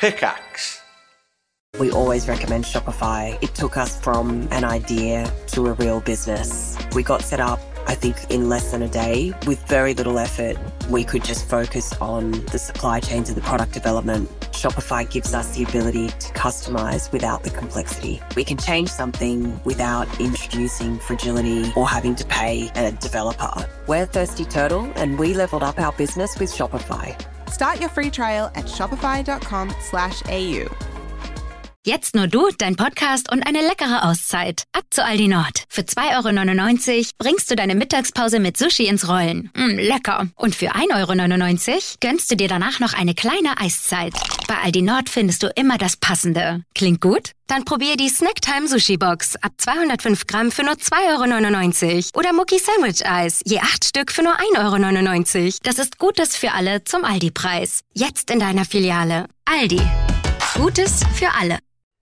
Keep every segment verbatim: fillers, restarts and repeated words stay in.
Pickaxe. We always recommend Shopify. It took us from an idea to a real business. We got set up, I think, in less than a day with very little effort. We could just focus on the supply chains and the product development. Shopify gives us the ability to customize without the complexity. We can change something without introducing fragility or having to pay a developer. We're Thirsty Turtle, and we leveled up our business with Shopify. Start your free trial at shopify.com slash AU. Jetzt nur du, dein Podcast und eine leckere Auszeit. Ab zu Aldi Nord. Für zwei Euro neunundneunzig bringst du deine Mittagspause mit Sushi ins Rollen. Mm, lecker. Und für ein Euro neunundneunzig gönnst du dir danach noch eine kleine Eiszeit. Bei Aldi Nord findest du immer das Passende. Klingt gut? Dann probier die Snacktime Sushi Box ab zweihundertfünf Gramm für nur zwei Euro neunundneunzig. Oder Mucki Sandwich Eis, je acht Stück für nur ein Euro neunundneunzig. Das ist Gutes für alle zum Aldi-Preis. Jetzt in deiner Filiale. Aldi. Gutes für alle.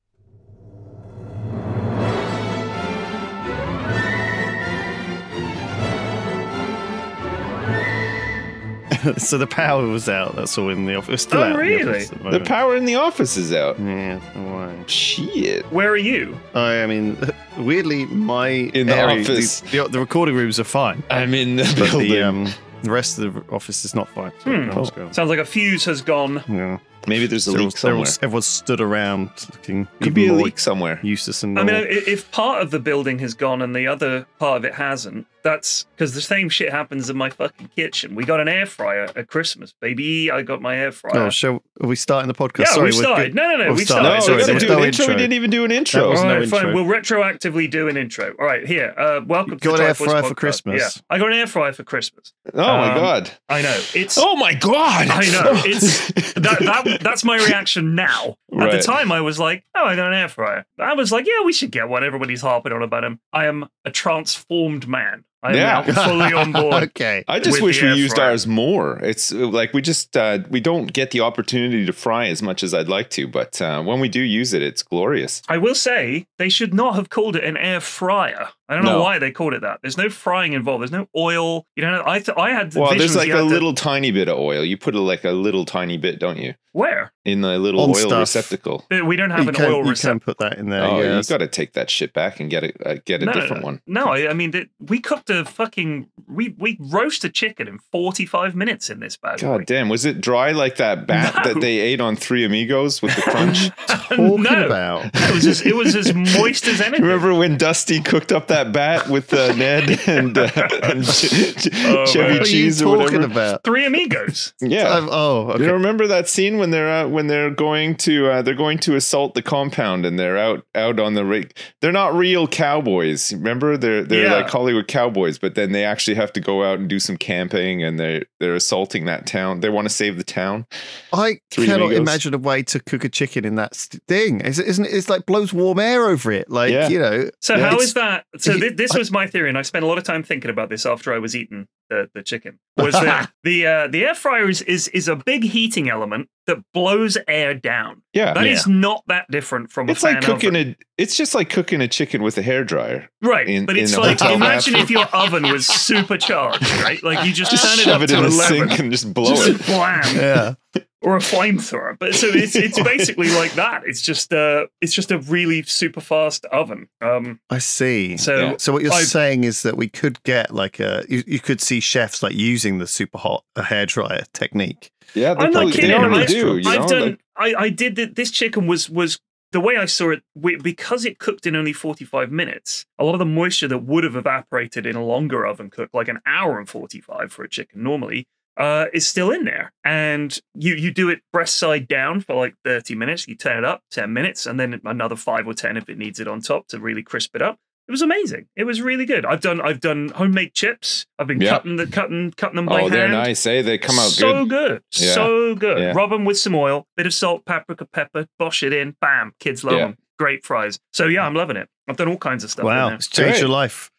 So the power was out. That's all in the office. It's still Oh, out in the really? office at the The moment. power in the office is out. Yeah, why? Shit. Where are you? I, I mean, weirdly, my In the area, office. the, the, the recording rooms are fine, I'm in the but building. the um, the rest of the office is not fine. So I don't know what's going on. Sounds like a fuse has gone. Yeah. Maybe there's a So leak they're all- somewhere. everyone's stood around looking Could even be a more leak somewhere. useless and I mean, normal. i- if part of the building has gone and the other part of it hasn't, that's because the same shit happens in my fucking kitchen. We got an air fryer at Christmas, baby. I got my air fryer. Oh, shall are we starting the podcast? Yeah, Sorry, we we're started. good. No, no, no, We've we started. started. No, Sorry, we there gotta was do no an intro. We intro. didn't even do an That intro. was All no right, intro. fine. We'll retroactively do an intro. All right, here. Uh, welcome You to got the an air Type Voice fryer for Podcast. Christmas? Yeah, I got an air fryer for Christmas. Oh my Um, god. I know it's. Oh my god. I know it's that, that. That's my reaction now. At Right. the time, I was like, "Oh, I got an air fryer." I was like, "Yeah, we should get one." Everybody's harping on about him. I am a transformed man. I am Yeah. now fully on board. Okay. I just with wish the we air used fryer. ours more. It's uh, like we just uh, we don't get the opportunity to fry as much as I'd like to, but uh, when we do use it, it's glorious. I will say they should not have called it an air fryer. I don't know No. why they called it that. There's no frying involved. There's no oil. You know, I th- I had Well, visions there's like you a had to- little tiny bit of oil. You put a, like a little tiny bit, don't you, where in the little On oil stuff. receptacle? Uh, we don't have You an can, oil you can receptacle. put that in there. Oh, yeah. you got to take that shit back and get a uh, get a No, no, different no. one. No, I, I mean that we cooked a fucking we we roasted chicken in forty-five minutes in this bag. God damn, was it dry like that bat No. that they ate on Three Amigos with the crunch? Talking no, about. it was just, it was as moist as anything. Remember when Dusty cooked up that bat with uh, Ned and, uh, and Ch- Ch- Oh, Chevy man. What are you Cheese or talking whatever? about? Three Amigos. Yeah. Um, oh, okay. You remember that scene when they're uh, when they're going to uh, they're going to assault the compound and they're out out on the rig. They're not real cowboys. Remember they're they're Yeah. like Hollywood cowboys, but then they actually have to go out and do some camping and they they're assaulting that town. They want to save the town. I Three cannot Amigos. imagine a way to cook a chicken in that st- thing. Is it, isn't it? It's like blows warm air over it. Like, Yeah. you know. So Yeah. how It's- is that? So he- thi- this I- was my theory, and I spent a lot of time thinking about this after I was eating the, the chicken. Was that the uh, the air fryer is, is is a big heating element that blows air down. Yeah. That is Yeah. not that different from It's a fan like cooking oven. a it's just like cooking a chicken with a hairdryer. Right, in- but in it's a like hotel imagine bathroom. if your oven was supercharged, right? Like you just, Just turn it shove up it to in the eleven, sink and just blow just it. blam, Yeah. or a flamethrower. But so it's it's basically like that. It's just uh it's just a really super fast oven. Um, I see. so Yeah. So what you're I- saying is that we could get like a you, you could see chefs like using the super hot uh, hairdryer technique. Yeah, they, I'm not probably- kidding. they already I, do. You I've know? done. Like- I, I did that. This chicken was was the way I saw it we, because it cooked in only forty-five minutes. A lot of the moisture that would have evaporated in a longer oven cook, like an hour and forty-five for a chicken normally, uh, is still in there. And you you do it breast side down for like thirty minutes. You turn it up ten minutes, and then another five or ten if it needs it on top to really crisp it up. It was amazing. It was really good. I've done I've done homemade chips. I've been Yeah. cutting the cutting cutting them by oh, hand. they're nice, eh? They come out so good. good, Yeah. so good. Yeah. Rub them with some oil, bit of salt, paprika, pepper, bosh it in, bam. Kids love Yeah. them. Great fries. So yeah, I'm loving it. I've done all kinds of stuff. in Wow, there. it's changed Great. your life.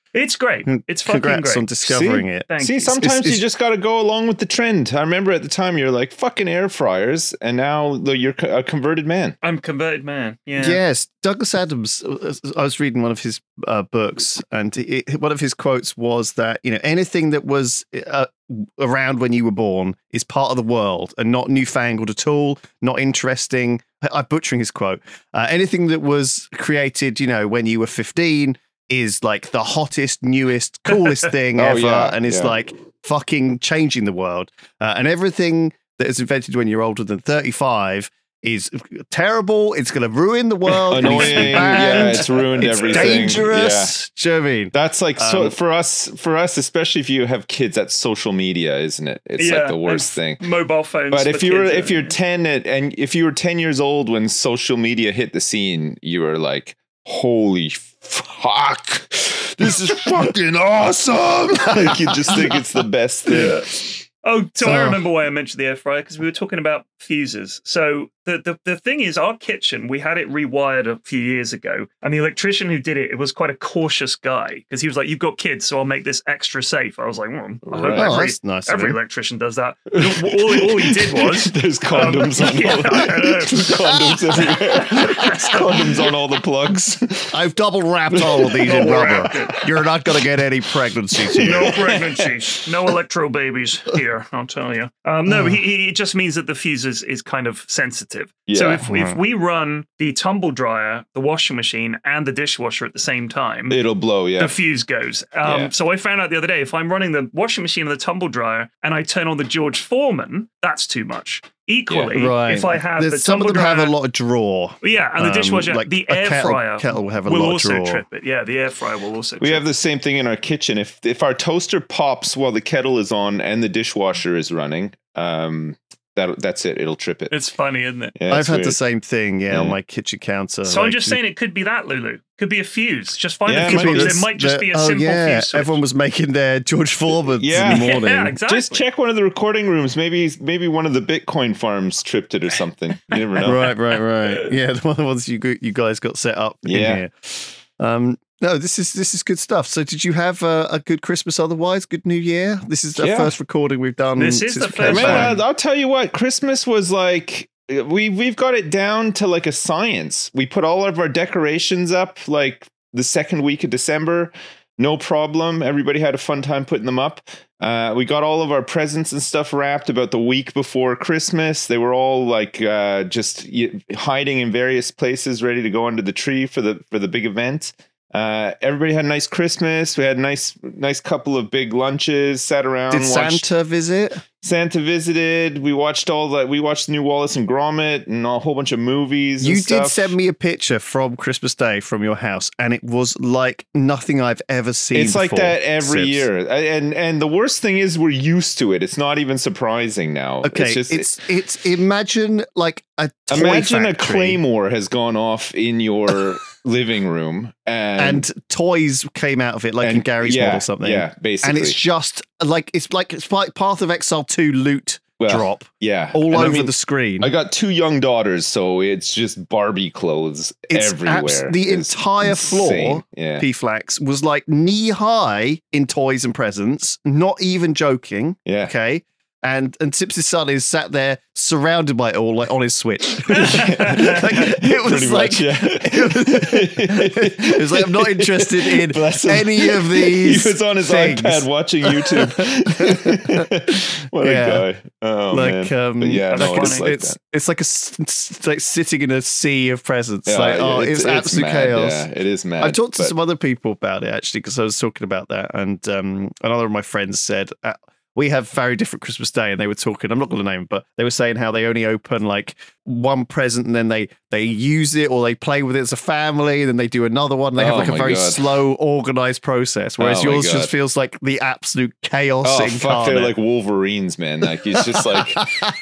It's great. It's fucking Congrats great. on discovering See? it. Thank See, you. sometimes It's- it's- you just got to go along with the trend. I remember at the time you're like fucking air fryers, and now the- you're co- a converted man. I'm a converted man. Yeah. Yes, Douglas Adams. uh, I was reading one of his uh, books, and it, one of his quotes was that you know anything that was uh, around when you were born is part of the world and not newfangled at all, not interesting. I'm butchering his quote. Uh, anything that was created, you know, when you were fifteen is like the hottest, newest, coolest thing Oh, ever, yeah, and it's yeah. like fucking changing the world. Uh, and everything that is invented when you're older than thirty-five is terrible. It's going to ruin the world. It needs to be Annoying. banned. Yeah, it's ruined It's everything. dangerous. Do you know what I mean? That's like so Um, for us, for us, especially if you have kids. That's social media, isn't it? It's Yeah, like the worst and thing. Mobile phones. But for if you were kids, if you're uh, ten at, and if you were ten years old when social media hit the scene, you were like, "Holy fuck, this is fucking awesome!" Like you just think it's the best thing. Oh, so I Oh. remember why I mentioned the air fryer because we were talking about fuses. So the, the the thing is, our kitchen, we had it rewired a few years ago, and the electrician who did it, it was quite a cautious guy because he was like, "You've got kids, so I'll make this extra safe." I was like, well, I hope Right. Oh, every, that's nice of every him. electrician does that. all, all he did was There's condoms um, on yeah, all I know. condoms everywhere. There's condoms on all the plugs. I've double wrapped all of these in Double rubber. wrapped You're not going to get any pregnancies here. No pregnancies, no electro babies here, I'll tell you. Um, no, he, he, it just means that the fuse is, is kind of sensitive. So Yeah. if, if we run the tumble dryer, the washing machine, and the dishwasher at the same time, It'll blow. Yeah. the fuse goes. Um, Yeah. So I found out the other day, if I'm running the washing machine and the tumble dryer and I turn on the George Foreman, that's too much. Equally, Right. if I have There's- the some tumble of them dryer, have a lot of draw. yeah, and the um, dishwasher, like the a air kettle- fryer kettle will have a will lot of also draw. trip it. Yeah, the air fryer will also. We trip have the same thing in our kitchen. If if our toaster pops while the kettle is on and the dishwasher is running, um, that that's it. It'll trip it. It's funny, isn't it? Yeah, I've it's had the weird. same thing, yeah, on Yeah. my kitchen counter. So I'm like, just saying it could be that, Lulu. Could be a fuse. Just find Yeah, a fuse maybe box. that's It might just the- be a oh, simple yeah. fuse switch. Everyone was making their George Foreman Yeah. in the morning. Yeah, exactly. Just check one of the recording rooms. Maybe maybe one of the Bitcoin farms tripped it or something. You never know. Right, right, right. Yeah, the one of the ones you go- you guys got set up Yeah. in here. Um, no, this is this is good stuff. So, did you have uh, a good Christmas? Otherwise, good New Year. This is the Yeah. first recording we've done. This is since the we came first Man, back. one. I'll, I'll tell you what. Christmas was like we we've got it down to like a science. We put all of our decorations up like the second week of December. No problem. Everybody had a fun time putting them up. Uh, we got all of our presents and stuff wrapped about the week before Christmas. They were all like uh, just y- hiding in various places, ready to go under the tree for the for the big event. Uh, everybody had a nice Christmas. We had a nice nice couple of big lunches. Sat around. Did watched, Santa visit? Santa visited. We watched all the. We watched the new Wallace and Gromit and a whole bunch of movies. You and did stuff. send me a picture from Christmas Day from your house, and it was like nothing I've ever seen. It's like before, that every Sibs. year, and and the worst thing is we're used to it. It's not even surprising now. Okay, it's just it's it's imagine like a toy imagine a factory, claymore has gone off in your living room, and and toys came out of it, like in and- Gary's yeah, Mod or something. Yeah, basically, and it's just like it's like it's like Path of Exile two loot Well, drop yeah, all And over I mean, the screen. I got two young daughters, so it's just Barbie clothes It's everywhere. abs- the It's entire floor, insane. Yeah, P-Flax, was like knee high in toys and presents. Not even joking. yeah. Okay. And and Sips' son is sat there surrounded by it all, like on his Switch. Like, it was Pretty like, much, yeah. it was like I'm not interested in Bless him. any of these. He was on his things. iPad watching YouTube. What Yeah. a guy! Oh Like, man! um, But yeah, that's no, it's funny. like it's that. it's like a s- s- like sitting in a sea of presents. Yeah, like, oh, it's, it's, it's absolute mad, chaos. Yeah, it is mad. I've talked to but- some other people about it actually because I was talking about that, and um, another of my friends said uh, we have very different Christmas Day, and they were talking. I'm not going to name, them, but they were saying how they only open like one present, and then they they use it or they play with it as a family, and then they do another one. They have Oh like a my very God. slow, organized process, whereas Oh my yours God. just feels like the absolute chaos Oh incarnate. fuck! They're like Wolverines, man. Like it's just like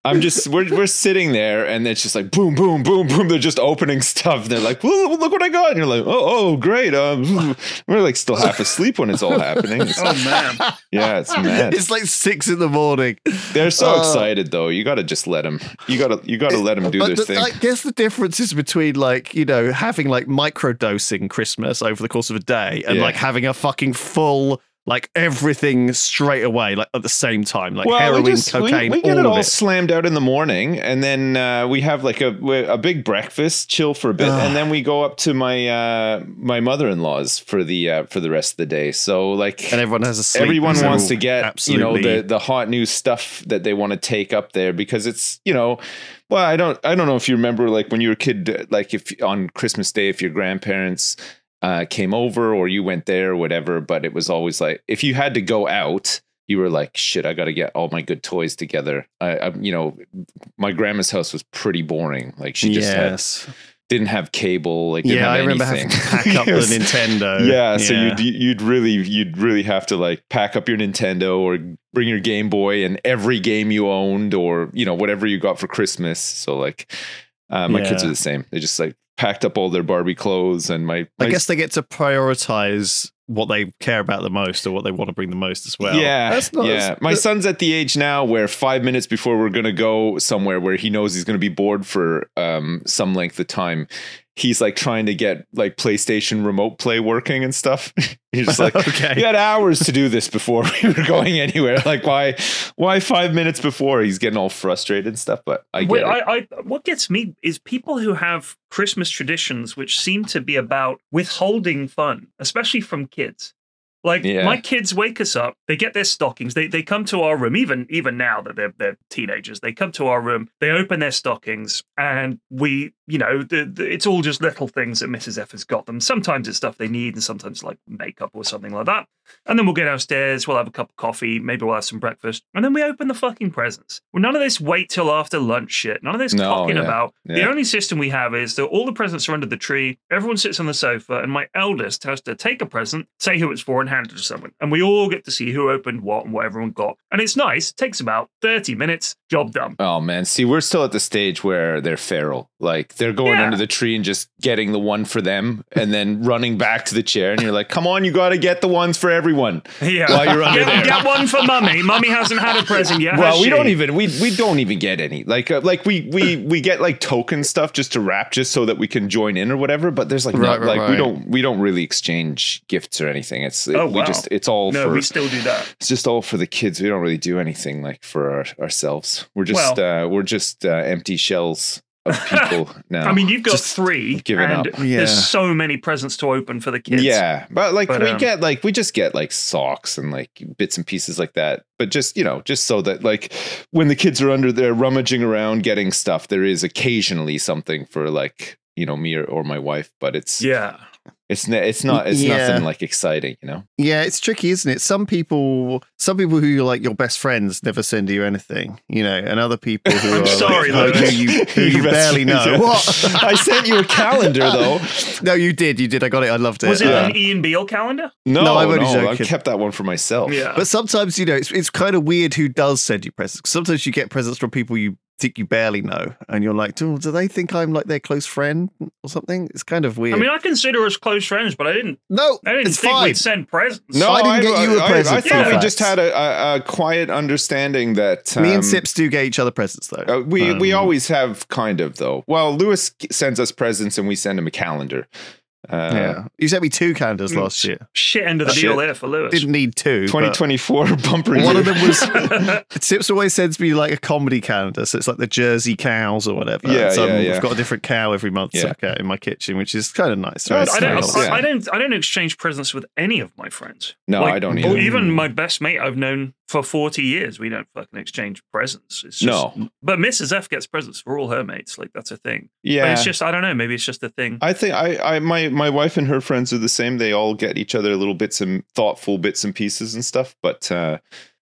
I'm just we're we're sitting there, and it's just like boom, boom, boom, boom. They're just opening stuff. They're like, "Whoa, look what I got!" And you're like, "Oh, oh, great!" Um, we're like still half asleep when it's all happening. It's, Oh man. yeah, it's mad. It's like six in the morning. They're so Uh, excited though. You got to just let them. You got to you got to let them do But their the- thing. I guess the difference is between like, you know, having like microdosing Christmas over the course of a day and Yeah. like having a fucking full, like everything straight away, like at the same time, like heroin, we just- we- cocaine, we, get all it all of it. slammed out in the morning, and then uh, we have like a a big breakfast, chill for a bit, Ugh. and then we go up to my uh, my mother in law's for the uh, for the rest of the day. So like, And everyone has a sleep. everyone so wants to get absolutely. you know the the hot new stuff that they want to take up there because it's you know. Well, I don't. I don't know if you remember, like when you were a kid, like if on Christmas Day, if your grandparents uh, came over or you went there or whatever. But it was always like if you had to go out, you were like, "Shit, I got to get all my good toys together." I, I, you know, my grandma's house was pretty boring. Like she just yes. had, didn't have cable. Like didn't Yeah, have I remember anything. having to pack up Yes. the Nintendo. Yeah, so you'd you'd really you'd really have to like pack up your Nintendo or bring your Game Boy and every game you owned or you know whatever you got for Christmas. So like uh, my kids Yeah. are the same. They just like packed up all their Barbie clothes and my, my I guess they get to prioritize what they care about the most or what they want to bring the most as well. yeah, That's not, yeah. My son's at the age now where five minutes before we're gonna go somewhere where he knows he's gonna be bored for um, some length of time, he's like trying to get like PlayStation remote play working and stuff. He's just like, Okay. we had hours to do this before we were going anywhere. Like, why, why five minutes before? He's getting all frustrated and stuff. But I get Well, it. I, I, what gets me is people who have Christmas traditions which seem to be about withholding fun, especially from kids. Like Yeah. my kids wake us up, they get their stockings, they they come to our room, even even now that they're they're teenagers, they come to our room, they open their stockings, and we, you know, the, the, it's all just little things that Missus F has got them. Sometimes it's stuff they need, and sometimes like makeup or something like that. And then we'll go downstairs, we'll have a cup of coffee, maybe we'll have some breakfast, and then we open the fucking presents. Well, none of this wait till after lunch shit. None of this No, cocking yeah, about. The yeah. only system we have is that all the presents are under the tree, everyone sits on the sofa, and my eldest has to take a present, say who it's for, and hand it to someone. And we all get to see who opened what and what everyone got. And it's nice. It takes about thirty minutes, job done. Oh man, see, we're still at the stage where they're feral. Like they're going Yeah. under the tree and just getting the one for them and then running back to the chair. And you're like, come on, you got to get the ones for everyone. Yeah. While you're under get, there. get one for mummy. Mummy hasn't had a present yet. Well, has we she? don't even we we don't even get any. Like uh, like we we we get like token stuff just to wrap just so that we can join in or whatever. But there's like Right, not, right, like we right. don't we don't really exchange gifts or anything. It's Oh, we wow. just it's all No, for we still do that. it's just all for the kids. We don't really do anything like for our, ourselves. We're just uh, we're just uh, empty shells of people now. I mean, you've got Just three, giving and up. Yeah. there's so many presents to open for the kids. Yeah, but like But, we um, get like we just get like socks and like bits and pieces like that. But just you know, just so that like when the kids are under there rummaging around getting stuff, there is occasionally something for like you know me or, or my wife. But it's Yeah. it's ne- it's not it's Yeah. nothing like exciting, you know. Yeah, it's tricky, isn't it? Some people, some people who are like your best friends never send you anything, you know, and other people who I'm are sorry, like, who Lewis. you, who you Your best barely friends, know. yeah. What? I sent you a calendar though. No, you did, you did. I got it. I loved it. Was it Uh, an Ian Beale calendar? No, No, no, I'm only I joking. kept that one for myself. Yeah. But sometimes, you know, it's it's kind of weird who does send you presents. 'Cause sometimes you get presents from people you think you barely know, and you're like, oh, do they think I'm like their close friend or something? It's kind of weird. I mean, I consider us close friends, but I didn't. no, I didn't it's think fine. we'd send presents. No, I didn't get you a I- present, I, thought we Fairfax. just had a, a, a quiet understanding that Me um, and Sips do get each other presents though. Uh, we we Um, always have kind of though. Well, Lewis sends us presents and we send him a calendar. Uh, yeah, you sent me two calendars Mm, last year. Shit end of the Shit. deal there for Lewis. Didn't need two. but twenty twenty-four bumper One year. of them was Sips always sends me like a comedy calendar, so it's like the Jersey cows or whatever. Yeah, so yeah, I'm- yeah. I've got a different cow every month Yeah. to look at in my kitchen, which is kind of nice. Oh, right? that's I don't, It's nice. nice. I, I don't. I don't exchange presents with any of my friends. No, Like, I don't or either. even my best mate I've known for forty years. We don't fucking exchange presents. It's just, No. But Missus F gets presents for all her mates. Like that's a thing. But Yeah, it's just I don't know. Maybe it's just a thing. I think I, I my my wife and her friends are the same. They all get each other little bits and thoughtful bits and pieces and stuff. But uh,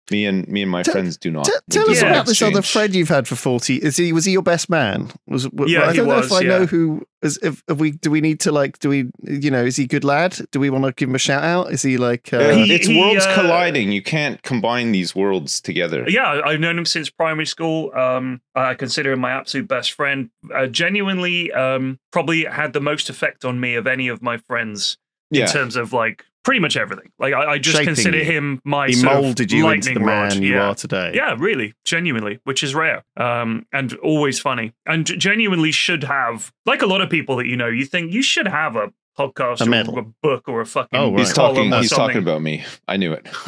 Me and me and my Tell- friends do not. T- We tell do us not about this other exchange. friend you've had for forty. Is he was he your best man? Was w- Yeah, I he don't know if was, I know yeah. who. Is, if, if we do we need to like do we you know is he a good lad? Do we want to give him a shout out? Is he like uh, Uh, He- it's he, worlds uh, colliding. You can't combine these worlds together. Yeah, I've known him since primary school. Um, I consider him my absolute best friend. Uh, genuinely, um, probably had the most effect on me of any of my friends in Yeah. terms of like pretty much everything. Like I, I just Shaping consider you. him my he sort of molded you into the lightning rod. man you yeah. are today? Yeah, really, genuinely, which is rare, um, and always funny, and g- genuinely should have, like a lot of people that you know, you think you should have a podcast A or medal. a book or a fucking Oh, right. He's column talking. or He's talking something. about me. I knew it.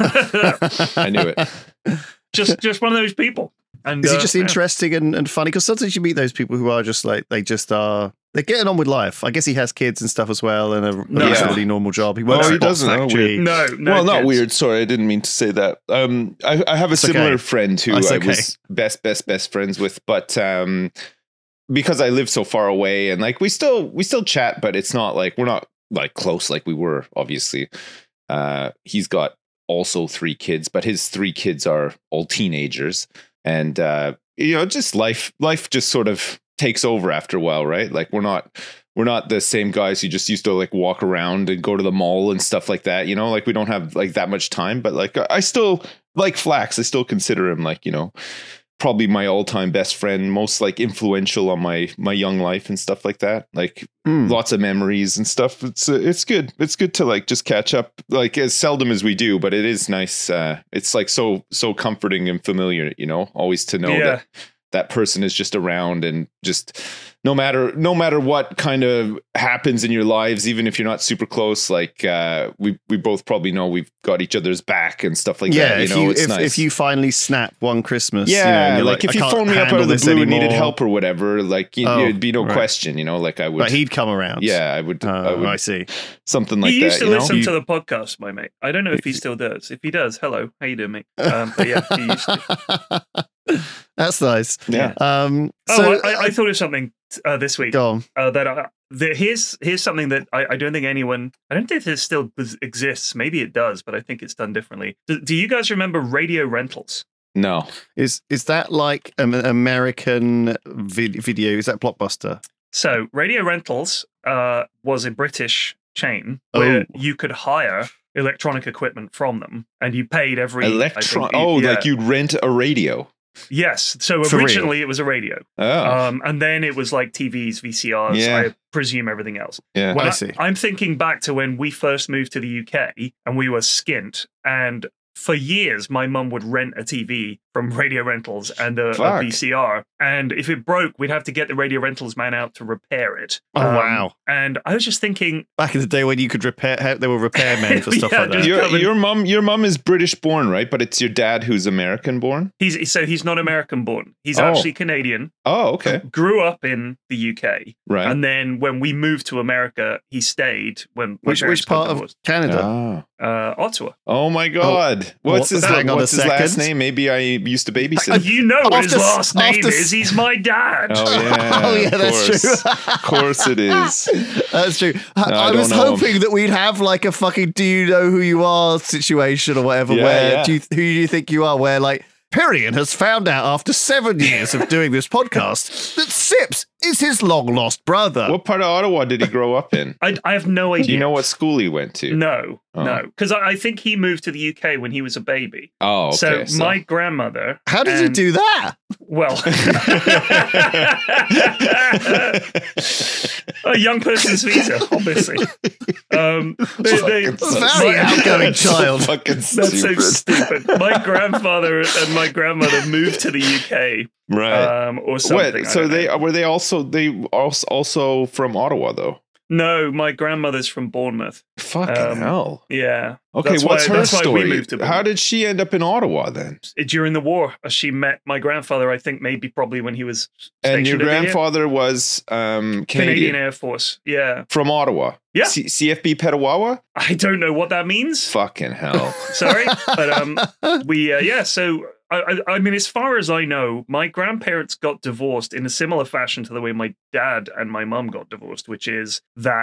I knew it. just just one of those people. And Is he uh, just yeah. interesting and, and funny? Because sometimes you meet those people who are just like they just are. They're getting on with life. I guess he has kids and stuff as well, and a, a No. reasonably normal job. He works Oh, at he a box doesn't. Oh, factory. weird. No, no. well, not kids. weird. Sorry, I didn't mean to say that. Um, I, I have a It's similar okay. friend who It's I okay. was best, best, best friends with, but um, because I live so far away, and like we still, we still chat, but it's not like we're not like close like we were. Obviously, uh, he's got also three kids, but his three kids are all teenagers, and uh, you know, just life, life just sort of takes over after a while, right? Like we're not. We're not the same guys who just used to like walk around and go to the mall and stuff like that. You know, like we don't have like that much time, but like I still like Flax. I still consider him like, you know, probably my all time best friend, most like influential on my, my young life and stuff like that. Like Mm. lots of memories and stuff. It's, uh, it's good. It's good to like just catch up like as seldom as we do, but it is nice. Uh, it's like so, so comforting and familiar, you know, always to know Yeah. that that person is just around and just no matter no matter what kind of happens in your lives, even if you're not super close, like uh we we both probably know we've got each other's back and stuff like Yeah, that. You if know, you it's if, nice. if you finally snap one Christmas, you know, yeah, and you're like, like, if I you can't phoned me up out handle of the this blue and needed anymore. help or whatever, like you, Oh, it'd be no right. question, you know, like I would. Right, he'd come around. yeah, I would. Oh, I would I see. something like he used that. to You know? listen You- to the podcast, my mate. I don't know if he still does. If he does, hello, how you doing, mate? Um, but yeah, he used to. That's nice. Yeah. Um, Oh, so, I, I thought of something uh, this week. go on. Uh, that I, the, here's here's something that I, I don't think anyone. I don't think this still exists. Maybe it does, but I think it's done differently. Do, do you guys remember radio rentals? No. Is is that like an American vid- video? Is that Blockbuster? So radio rentals uh, was a British chain where Oh. you could hire electronic equipment from them, and you paid every I Electron. think, Oh, yeah. like you'd rent a radio. Yes. So For real? originally it was a radio, Oh, um, and then it was like T Vs, V C Rs. Yeah. I presume everything else. yeah. When I see. I'm thinking back to when we first moved to the U K and we were skint, and for years my mum would rent a T V from Radio Rentals and a, a Fuck. V C R, and if it broke, we'd have to get the Radio Rentals man out to repair it. Oh, Um, wow. And I was just thinking, Back in the day when you could repair, there were repairmen for stuff Yeah, like that. just- Your, Covered- your mom, your mom is British born, right? But it's your dad who's American born. he's so he's not American born. He's Oh. actually Canadian. Oh, okay, Grew up in the U K, right. and then when we moved to America, he stayed. When my Which parents which got part of divorced. Canada? Ah. uh, Ottawa? Oh my God! what's what- his hang on What's a his last second. name? Maybe I used to babysit. You know what his After- last name after- is. He's my dad. Oh yeah, Oh, yeah, of that's course. true. Of course it is. That's true. I, No, I I don't was know him. hoping that we'd have like a fucking "do you know who you are" situation or whatever. Yeah, where yeah. do you, who do you think you are? Where like Perian has found out after seven years of doing this podcast that Sips is his long lost brother. What part of Ottawa did he grow up in? I, I have no idea. Do you know what school he went to? No, Oh. no, because I, I think he moved to the U K when he was a baby. Oh, okay. so, my grandmother. How did you and- do that? Well, a young person's visa, obviously. Um, they, they, Very my- outgoing So child. fucking That's so stupid. stupid. My grandfather and my grandmother moved to the U K, Right. um, or something. Wait, I so don't they know. were they also they also also from Ottawa though? No, my grandmother's from Bournemouth. Fucking Um, hell. Yeah. Okay, That's what's why- her that's why we story? moved to How Bournemouth. did she end up in Ottawa then? During the war, uh, she met my grandfather. I think maybe probably when he was And your stationed over here. grandfather was um, Canadian, Canadian Air Force. Yeah. from Ottawa. Yeah. C- CFB Petawawa? I don't know what that means. Fucking hell. Sorry, but um, we uh, yeah. So I, I, I mean, as far as I know, my grandparents got divorced in a similar fashion to the way my dad and my mum got divorced, which is that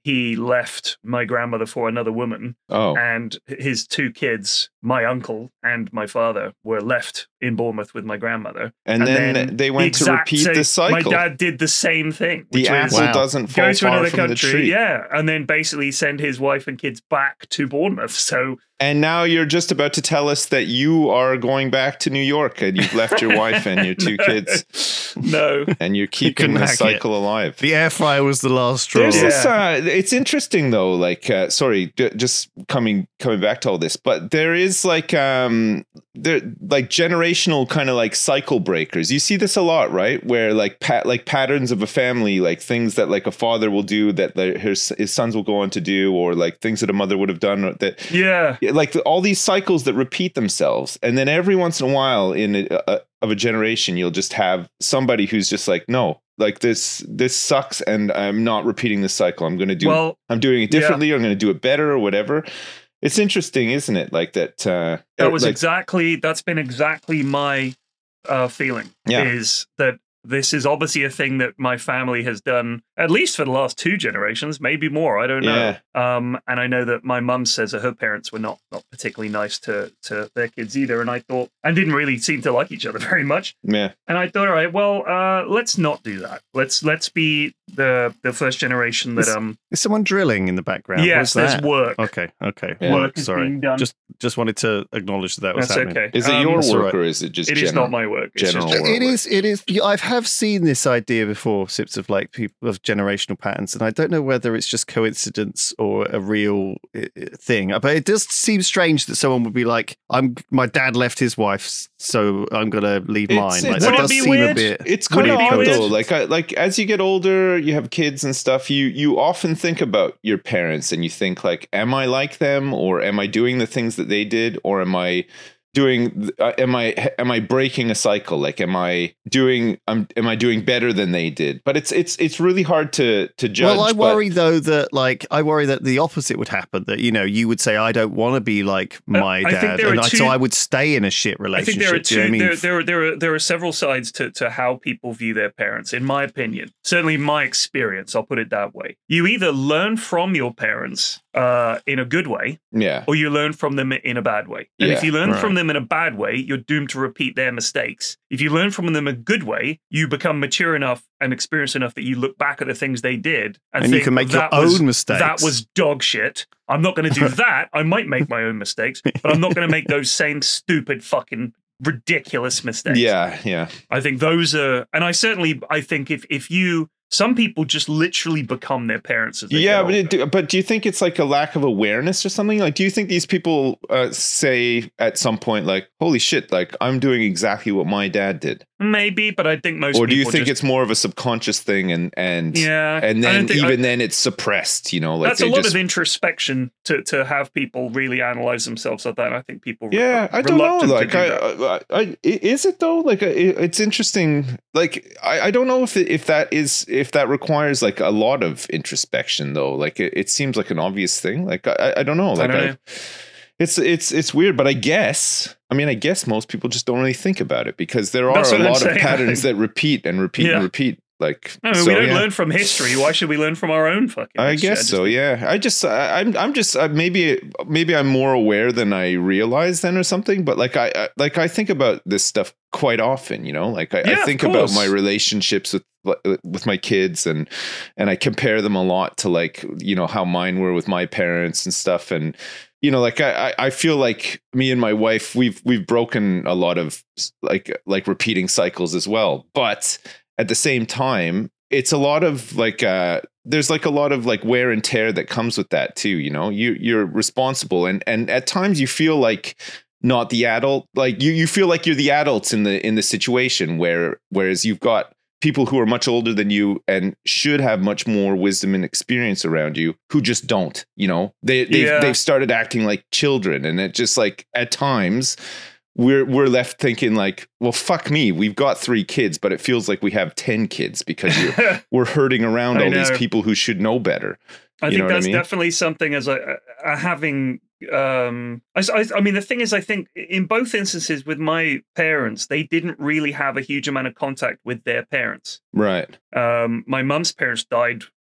he left my grandmother for another woman, Oh, and his two kids, my uncle and my father, were left in Bournemouth with my grandmother. and, then, they went to exact repeat same- the cycle. My dad did the same thing. the which was apple Wow. doesn't fall go to far another from the country, tree. yeah, and then basically send his wife and kids back to Bournemouth. So And now you're just about to tell us that you are going back to New York and you've left your wife and your two No. kids, no, and you're keeping couldn't the hack it. cycle alive. The air fryer was the last straw. There's Yeah. this. Uh, it's interesting though. Like, uh, sorry, d- just coming coming back to all this, but there is like um, there like generational kind of like cycle breakers. You see this a lot, right? Where like pat like patterns of a family, like things that like a father will do that the, his his sons will go on to do, or like things that a mother would have done or that. yeah, Like the, all these cycles that repeat themselves, and then every once in a while in a, a, of a generation, you'll just have somebody who's just like, no, like this this sucks, and I'm not repeating this cycle. I'm going to do. well, I'm doing it yeah. differently. Or I'm going to do it better, or whatever. It's interesting, isn't it? Like that. Uh, that was like, exactly that's been exactly my uh, feeling. Yeah. Is that this is obviously a thing that my family has done at least for the last two generations, maybe more. I don't know. Um, and I know that my mum says that her parents were not not particularly nice to to their kids either. And I thought, and didn't really seem to like each other very much. yeah, And I thought, all right, well, uh, let's not do that. Let's let's be the the first generation that It's- um Is someone drilling in the background? yes, What's there's that? work. Okay, okay. Yeah. Work, Work is sorry. being done. Just just wanted to acknowledge that that was That's happening. okay. is it Um, your that's all work right. or is it just? It is general, not my work. It's general just work. It is. It is. I have seen this idea before, Sips, of like people of generational patterns, and I don't know whether it's just coincidence or a real uh, thing. But it does seem strange that someone would be like, "I'm my dad left his wife, so I'm gonna leave It's- mine." it's- Like, Would that it does be seem weird? a bit. It's Would kind of it be odd weird? though. Like, I, like as you get older, you have kids and stuff. You you often think about your parents, and you think like, "Am I like them, or am I doing the things that they did, or am I doing? Uh, am I am I breaking a cycle? Like, am I doing? Um, am I doing better than they did?" But it's it's it's really hard to to judge. Well, I but- worry though that like I worry that the opposite would happen. That you know you would say I don't want to be like my I think dad, there are and I, two- so I would stay in a shit I relationship. think there are Do you know two. what I mean? there, there, are- there are there are several sides to, to how people view their parents. In my opinion, certainly my experience, I'll put it that way. You either learn from your parents uh, in a good way, yeah. or you learn from them in a bad way. And if Yeah, you learn right. from them in a bad way, you're doomed to repeat their mistakes. If you learn from them a good way, you become mature enough and experienced enough that you look back at the things they did and, And you think, can make your "That was- own mistakes." That was dog shit. I'm not going to do that. I might make my own mistakes, but I'm not going to make those same stupid fucking ridiculous mistakes. Yeah, yeah. I think those are, and I certainly, I think if if you, some people just literally become their parents as they Yeah, get but older. it, but do you think it's like a lack of awareness or something? Like, do you think these people uh, say at some point, like, "Holy shit! Like, I'm doing exactly what my dad did," Maybe, but I think most or do you people think just, it's more of a subconscious thing, and and yeah, and I then don't think- even I- then it's suppressed? You know, like that's a they lot just, of introspection to, to have people really analyze themselves like that. I think people, re- yeah, I don't know. reluctant to Like, do I, that. I, I, is it though? Like, it, it's interesting. Like, I, I don't know if it, if that is if that requires like a lot of introspection though. Like, it, it seems like an obvious thing. Like, I, I don't know. Like, don't I know. It's it's it's weird, but I guess I mean I guess most people just don't really think about it because there are That's a what I'm lot of saying. patterns that repeat and repeat Yeah. and repeat. Like, No, I mean, so, we don't yeah. learn from history. Why should we learn from our own fucking? I history? guess just so. think- Yeah, I just I, I'm I'm just uh, maybe maybe I'm more aware than I realize then or something. But like I, I like I think about this stuff quite often. You know, like I, Yeah, I of think about course. my relationships with with my kids and and I compare them a lot to like you know how mine were with my parents and stuff and. You know, like I, I feel like me and my wife, we've we've broken a lot of like like repeating cycles as well. But at the same time, it's a lot of like uh, there's like a lot of like wear and tear that comes with that too. You know, you you're responsible, and and at times you feel like not the adult, like you you feel like you're the adults in the in the situation where whereas you've got people who are much older than you and should have much more wisdom and experience around you who just don't, you know, they, they've, Yeah. they've started acting like children. And it just like at times we're, we're left thinking like, well, fuck me. We've got three kids, but it feels like we have ten kids because you're, we're herding around I all these know. people who should know better. I You think know what I that's mean? definitely something as a, a having. Um, I, I, I mean, the thing is, I think in both instances with my parents, they didn't really have a huge amount of contact with their parents. Right. Um, my mum's parents died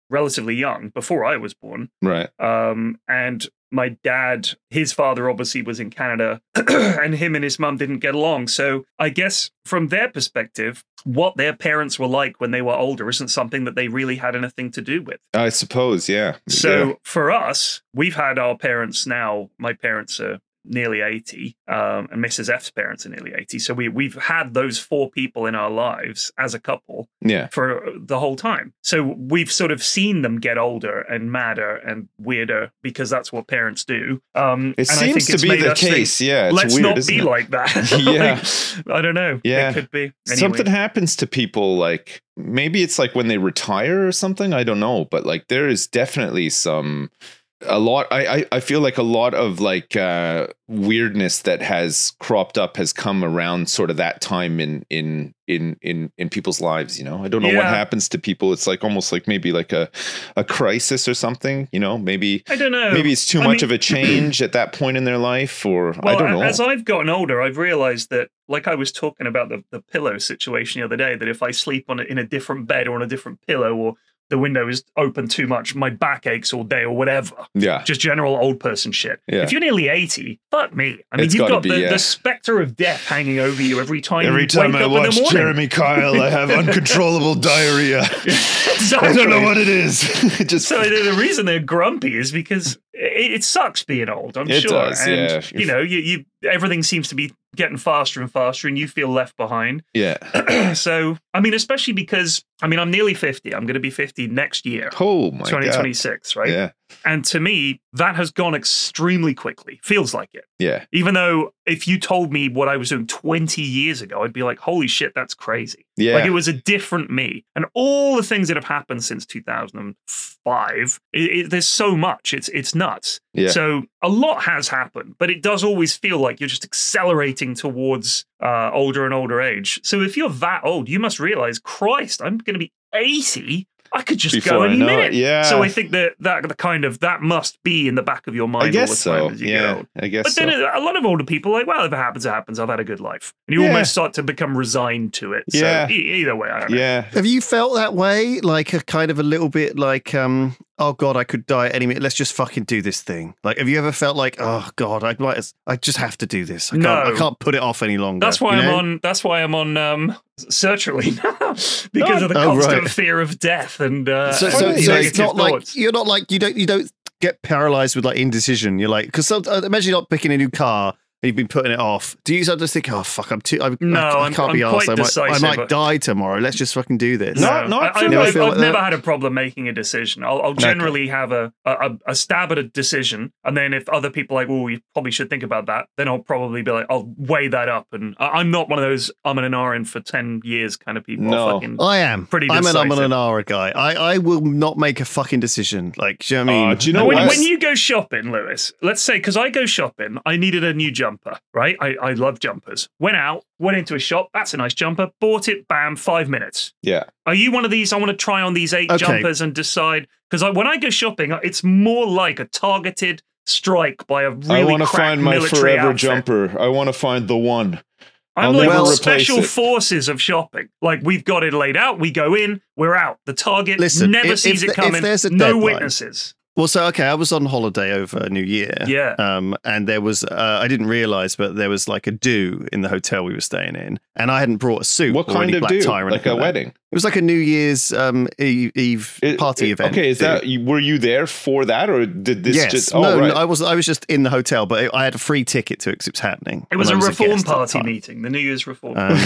relatively young, before I was born. Right. Um, and my dad, his father obviously was in Canada, and him and his mum didn't get along. So I guess from their perspective, what their parents were like when they were older isn't something that they really had anything to do with. I suppose, yeah. So yeah. for us, we've had our parents now. My parents are nearly eighty, um, and Missus F's parents are nearly eighty. So we, we've had those four people in our lives as a couple yeah. for the whole time. So we've sort of seen them get older and madder and weirder because that's what parents do. Um, it and seems I think to it's be made the us case. think, yeah. It's let's weird, not isn't be it? like that. yeah. Like, I don't know. Yeah. It could be. Anyway. Something happens to people, like maybe it's like when they retire or something. I don't know. But like there is definitely some... A lot. I, I I feel like a lot of like uh, weirdness that has cropped up has come around sort of that time in in in in in people's lives. You know, I don't know Yeah. what happens to people. It's like almost like maybe like a a crisis or something. You know, maybe I don't know. maybe it's too I much mean- of a change at that point in their life, or Well, I don't know. as I've gotten older, I've realized that, like I was talking about the, the pillow situation the other day, that if I sleep on a, in a different bed or on a different pillow, or the window is open too much, my back aches all day or whatever. yeah, Just general old person shit. Yeah. If you're nearly eighty, fuck me. I mean, It's you've gotta got be, the, yeah. the specter of death hanging over you every time every you time wake I up in the watch morning. Jeremy Kyle, I have uncontrollable diarrhea. Exactly. I don't know what it is. It just So the, the reason they're grumpy is because it, it sucks being old, I'm It sure. does, and, yeah. you know, you, you everything seems to be getting faster and faster, and you feel left behind. yeah. So, I mean, especially because, I mean, I'm nearly fifty. I'm going to be fifty next year, Oh my twenty god. twenty-six, right? Yeah. And to me, that has gone extremely quickly. Feels like it. Yeah. Even though if you told me what I was doing twenty years ago, I'd be like, holy shit, that's crazy. Yeah. Like it was a different me. And all the things that have happened since two thousand five, it, it, there's so much. It's it's nuts. Yeah. So a lot has happened, but it does always feel like you're just accelerating towards uh, older and older age. So if you're that old, you must realize, Christ, I'm going to be eighty. I could just Before go I any know it, minute. yeah. So I think that that the kind of that must be in the back of your mind I guess all the time so. as you Yeah. get old. I guess But then so. a lot of older people are like, well, if it happens, it happens. I've had a good life. And you Yeah. almost start to become resigned to it. So Yeah. e- either way, I don't know. Yeah. Have you felt that way? Like a kind of a little bit like, um, oh God, I could die at any minute. Let's just fucking do this thing. Like, have you ever felt like, oh God, I might, as- I just have to do this. I can't, No. I can't put it off any longer. That's why you I'm know? on. That's why I'm on um, sertraline now because of the Oh, constant right. fear of death and uh, So, and so, so negative it's not like thoughts. you're not like you don't you don't get paralyzed with like indecision. You're like because imagine you're not picking a new car. You've been putting it off. Do you sort of just think, oh fuck, I'm too, I, No, I, I I'm- can't be I'm arsed. quite I might, I decisive. might die tomorrow. Let's just fucking do this. No, No, not I, for I, me. I've, feel I've like never that. had a problem making a decision. I'll, I'll generally have a, a a stab at a decision, and then if other people are like, "Oh, you probably should think about that," then I'll probably be like, "I'll weigh that up." And I, I'm not one of those "I'm an R in for ten years" kind of people. No. I'll fucking, I am. Pretty I'm an I'm an decisive. Anara guy. I, I will not make a fucking decision. Like, do you know what I Oh, mean? do you know And when, what? when you go shopping, Lewis, let's say, because I go shopping, I needed a new jumper, right? I, I love jumpers. Went out, went into a shop. That's a nice jumper. Bought it. Bam. Five minutes. Yeah. Are you one of these? I want to try on these eight Okay. jumpers and decide. Because I, when I go shopping, it's more like a targeted strike by a really I want to crack find my military forever outfit. jumper. I want to find the one. I'm I'll like never the replace special it. forces of shopping. Like we've got it laid out. We go in. We're out. The target Listen, never if- sees if it the- if coming. there's a no deadline- witnesses. Well, so okay, I was on holiday over New Year. Yeah. Um, and there was uh, I didn't realize, but there was like a do in the hotel we were staying in, and I hadn't brought a suit. What or kind any of black do? tie or Like anything a that. wedding? It was like a New Year's um Eve, Eve It- party it- event. Okay, is do. that you- were you there for that, or did this yes? just? Oh, no, right. no, I was. I was just in the hotel, but I had a free ticket to it because it was happening. It was and a I reform guest at the party time. meeting. The New Year's reform. Um,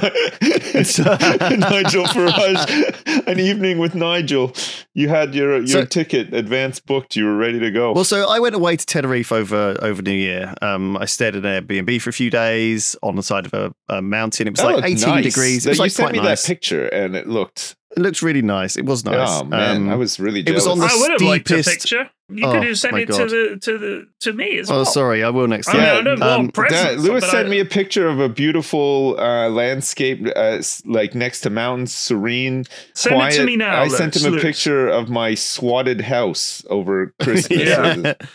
Nigel Farage, an evening with Nigel. You had your your So- ticket advance booked. You were ready to go. Well, so I went away to Tenerife over over New Year. Um, I stayed at an Airbnb for a few days on the side of a, a mountain. It was That like looked eighteen nice. degrees. It That- was you like sent quite me nice. that picture, and it looked. It looks really nice. It was nice. Oh man, Um, I was really it was jealous. on the I would have liked a steepest- picture. You Oh, could have sent my it to God. the to the to me as Oh, well. sorry. I will next I time. mean, I don't Yeah, want um, presents. That- Lewis but sent I- me a picture of a beautiful uh, landscape, uh, s- like next to mountains, serene, Send quiet. it to me now. I sent Lewis. him a Lewis. picture of my swatted house over Christmas. Yeah. It was-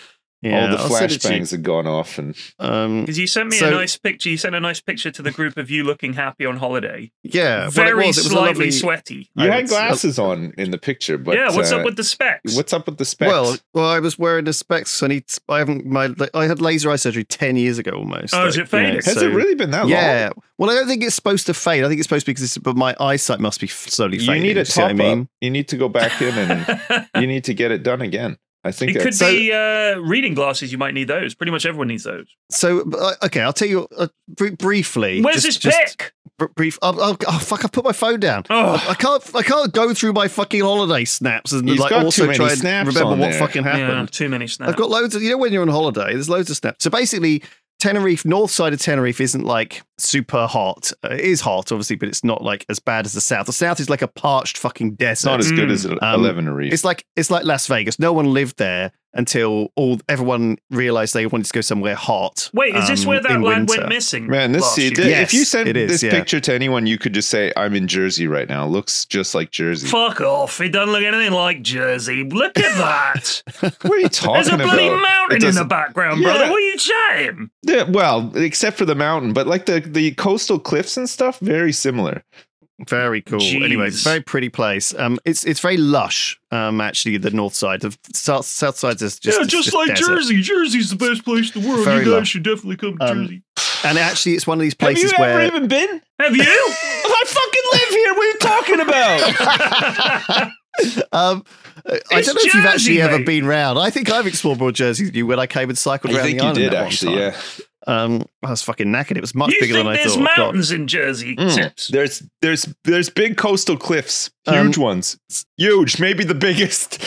Yeah, All the I'll send it to you. flashbangs had gone off, and Um, Because you sent me So- a nice picture. You sent a nice picture to the group of you looking happy on holiday. yeah, Very well, it was, it was a slightly lovely, sweaty. you I had would say. glasses on in the picture. But yeah, what's uh, up with the specs? what's up with the specs? Well, well, I was wearing the specs. I need. I haven't. My I had laser eye surgery ten years ago almost. Oh, is it faded? has so- it really been that long? Yeah. Well, I don't think it's supposed to fade. I think it's supposed to be because, it's, but my eyesight must be slowly You fading. need a you see what top I mean? up. You need to go back in and you need to get it done again. I think It could that's So- be uh, reading glasses. You might need those. Pretty much everyone needs those. So, uh, okay, I'll tell you uh, br- briefly. Where's just, this just pic? br- brief. Oh, oh, oh, fuck! I put my phone down. Oh. I, I can't. I can't go through my fucking holiday snaps and He's like got too also many try and snaps remember on what there. fucking Yeah, happened. too many snaps. I've got loads of. You know, when you're on holiday, there's loads of snaps. So basically, Tenerife, north side of Tenerife, isn't like super hot. Uh, it is hot, obviously, but it's not like as bad as the south. The south is like a parched fucking desert. it's not as good Mm. as Um, Eleven Reef. It's like it's like Las Vegas. No one lived there until all everyone realized they wanted to go somewhere hot. Wait, is this um, where that in lad winter. went missing? Man, this last see, year? th- Yes, if you send it is, this yeah. picture to anyone, you could just say, "I'm in Jersey right now." It looks just like Jersey. Fuck off! It doesn't look anything like Jersey. Look at that. What are you talking There's a about? bloody It mountain in the doesn't- background, Yeah. brother. What are you chatting? Yeah, well, except for the mountain, but like the the coastal cliffs and stuff, very similar. Very cool. Anyway, it's Jeez. a very pretty place. Um, it's it's very lush. Um, actually, the north side, the south south side is just yeah, it's just, like desert. Jersey. Jersey's the best place in the world. Very you guys lush. should definitely come to Um, Jersey. And actually, it's one of these Have places you ever where even been? Have you? I fucking live here. What are you talking about? um, I It's don't know if you've Jersey, actually ever mate. been round. I think I've explored more Jersey than you when I came and cycled I around think the you island did that one actually. time. Yeah. Um, I was fucking knackered. It was much You bigger think than I there's thought. God. mountains in Jersey? Mm. Tips. There's there's there's big coastal cliffs, Um, huge ones, huge, maybe the biggest.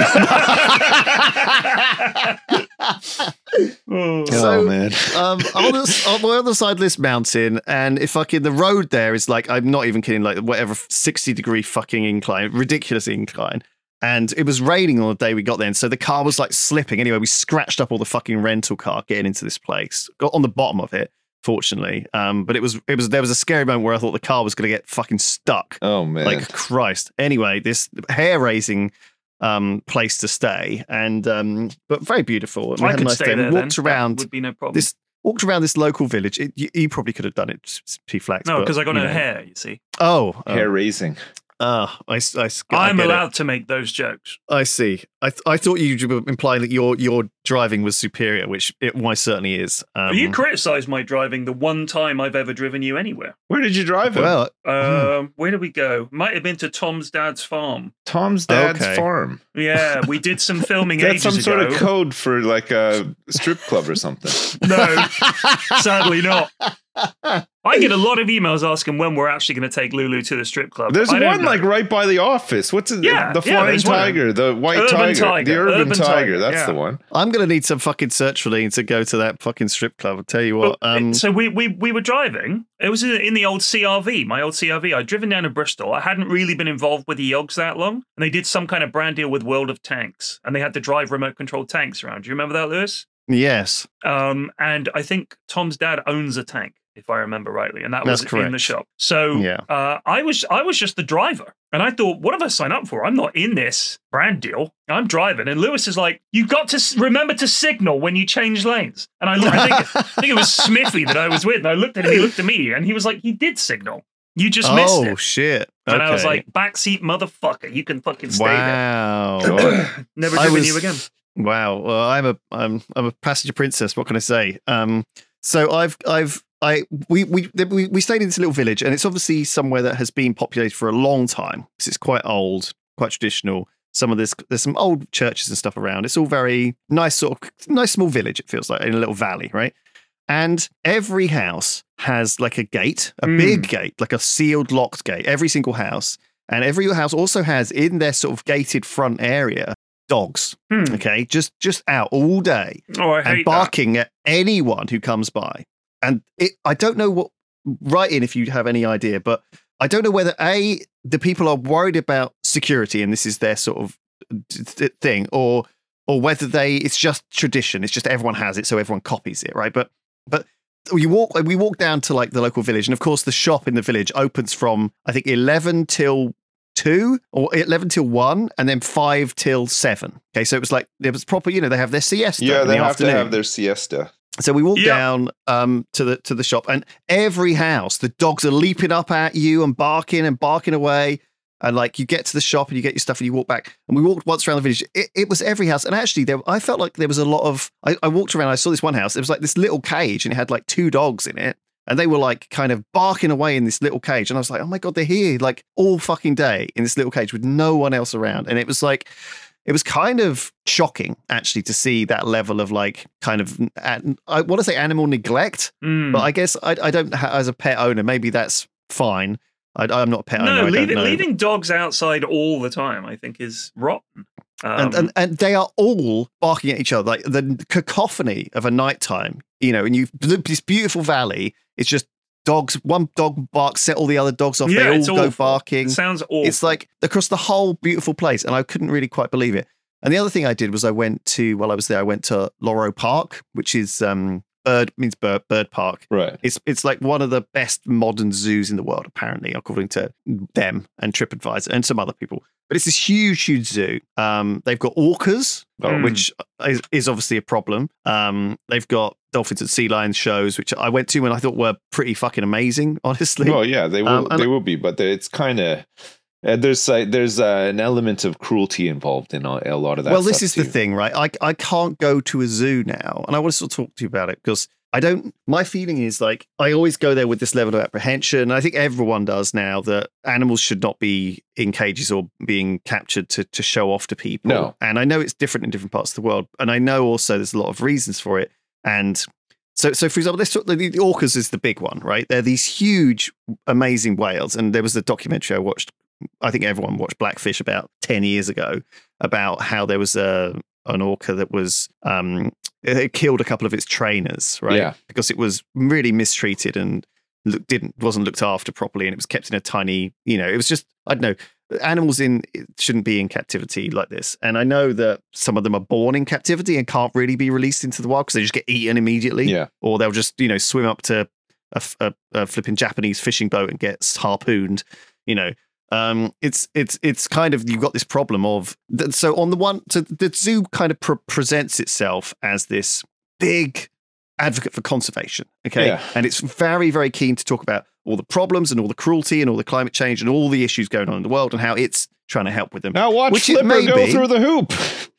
Oh. So- oh man, um, on, the, on the other side of this mountain, and if fucking the road there is like, I'm not even kidding, like whatever sixty degree fucking incline, ridiculous incline. And it was raining on the day we got there, and so the car was like slipping. Anyway, we scratched up all the fucking rental car getting into this place. Got on the bottom of it, fortunately. Um, but it was it was there was a scary moment where I thought the car was going to get fucking stuck. oh man. Like Christ. Anyway, this hair raising um place to stay, and um, but very beautiful. And we I had a could nice stay day. there. We walked then. That around would be no problem. this walked around this local village. It, you, you probably could have done it, P Flax. no, but, because I got you no know. hair. You see, Oh, oh, hair raising. ah, I, s- I s- I I'm get it. allowed to make those jokes. I see. I th- I thought you were implying that your your driving was superior, which it why certainly is. Um, you criticised my driving the one time I've ever driven you anywhere. Where did you drive him? well, Um, where did we go? Might have been to Tom's dad's farm. Tom's dad's Okay. farm. Yeah, we did some filming That's ages some ago. sort of code for like a strip club or something. No, sadly not. I get a lot of emails asking when we're actually going to take Lulu to the strip club. There's I don't one know. like right by the office. What's it? Yeah, the yeah, flying there's one. tiger, the white Urban tiger, tiger, the urban, urban tiger. tiger, That's yeah. the one. I'm gonna need some fucking search for Lee to go to that fucking strip club. I'll tell you what. Well, Um, so we, we we were driving. It was in in the old C R V, my old C R V. I'd driven down to Bristol. I hadn't really been involved with the Yogs that long, and they did some kind of brand deal with World of Tanks, and they had to drive remote controlled tanks around. Do you remember that, Lewis? yes, Um, and I think Tom's dad owns a tank, if I remember rightly, and that was That's in the correct. shop. So Yeah. uh, I was I was just the driver, and I thought, what have I signed up for? I'm not in this brand deal. I'm driving, and Lewis is like, you got to s- remember to signal when you change lanes. And I, look, I think I think it was Smithy that I was with, and I looked at him, he looked at me, and he was like, you did signal. You just missed oh it. shit. And I was Okay. like, backseat motherfucker, you can fucking stay wow. there. Never I driven was- you again. Wow. Well, I'm a I'm I'm a passenger princess. What can I say? Um, so I've I've I we we we we stayed in this little village, and it's obviously somewhere that has been populated for a long time because it's quite old, quite traditional. Some of this there's some old churches and stuff around. It's all very nice, sort of nice small village. It feels like in a little valley, right? And every house has like a gate, a Mm. big gate, like a sealed, locked gate. Every single house, and every house also has in their sort of gated front area dogs. Hmm. Okay, just just out all day Oh, I hate and that. barking at anyone who comes by. And it, I don't know what. Write in if you have any idea, but I don't know whether a the people are worried about security and this is their sort of d- d- thing, or or whether they it's just tradition. It's just everyone has it, so everyone copies it, right? But but you walk we walk down to like the local village, and of course the shop in the village opens from I think eleven till two or eleven till one, and then five till seven. Okay, so it was like it was proper. You know, they have their siesta. Yeah, in they the have afternoon. to have their siesta. So we walked Yeah. down um, to the to the shop, and every house, the dogs are leaping up at you and barking and barking away. And like you get to the shop and you get your stuff and you walk back. And we walked once around the village. It, it was every house. And actually, there, I felt like there was a lot of. I, I walked around. I saw this one house. It was like this little cage, and it had like two dogs in it. And they were like kind of barking away in this little cage. And I was like, oh my God, they're here like all fucking day in this little cage with no one else around. And it was like, it was kind of shocking actually to see that level of like kind of, I want to say animal neglect, Mm. but I guess I, I don't, as a pet owner, maybe that's fine. I, I'm not a pet owner. No, I leaving, don't know. leaving dogs outside all the time, I think, is rotten. Um, and, and and they are all barking at each other, like the cacophony of a nighttime, you know, and you this beautiful valley. It's just dogs. One dog barks, set all the other dogs off. yeah, they it's all go awful. barking. It sounds awful. It's like across the whole beautiful place, and I couldn't really quite believe it. And the other thing I did was I went to while I was there, I went to Loro Park, which is um bird means bird bird park. Right. It's it's like one of the best modern zoos in the world, apparently, according to them and TripAdvisor and some other people. But it's this huge, huge zoo. Um, they've got orcas, Mm. which is, is obviously a problem. Um, they've got dolphins and sea lions shows, which I went to and I thought were pretty fucking amazing, honestly. Well, yeah, they will. Um, and- they will be, but it's kind of uh, there's like there's uh, an element of cruelty involved in a, a lot of that. Well, this stuff is too. the thing, right? I I can't go to a zoo now, and I want to sort of talk to you about it because I don't. My feeling is like I always go there with this level of apprehension. And I think everyone does now that animals should not be in cages or being captured to to show off to people. No. And I know it's different in different parts of the world, and I know also there's a lot of reasons for it. And so, so for example, let's talk, the, the orcas is the big one, right? They're these huge, amazing whales, and there was a documentary I watched. I think everyone watched Blackfish about ten years ago about how there was a an orca that was um, it killed a couple of its trainers, right? Yeah. Because it was really mistreated and look, didn't wasn't looked after properly, and it was kept in a tiny, you know, it was just I don't know. Animals in shouldn't be in captivity like this, and I know that some of them are born in captivity and can't really be released into the wild because they just get eaten immediately, Yeah. or they'll just you know swim up to a, a, a flipping Japanese fishing boat and get harpooned, you know. Um, it's it's it's kind of you've got this problem of so on the one so the zoo kind of pre- presents itself as this big advocate for conservation, okay, Yeah. and it's very very keen to talk about all the problems and all the cruelty and all the climate change and all the issues going on in the world and how it's trying to help with them. Now watch Which it Flipper may go be. through the hoop.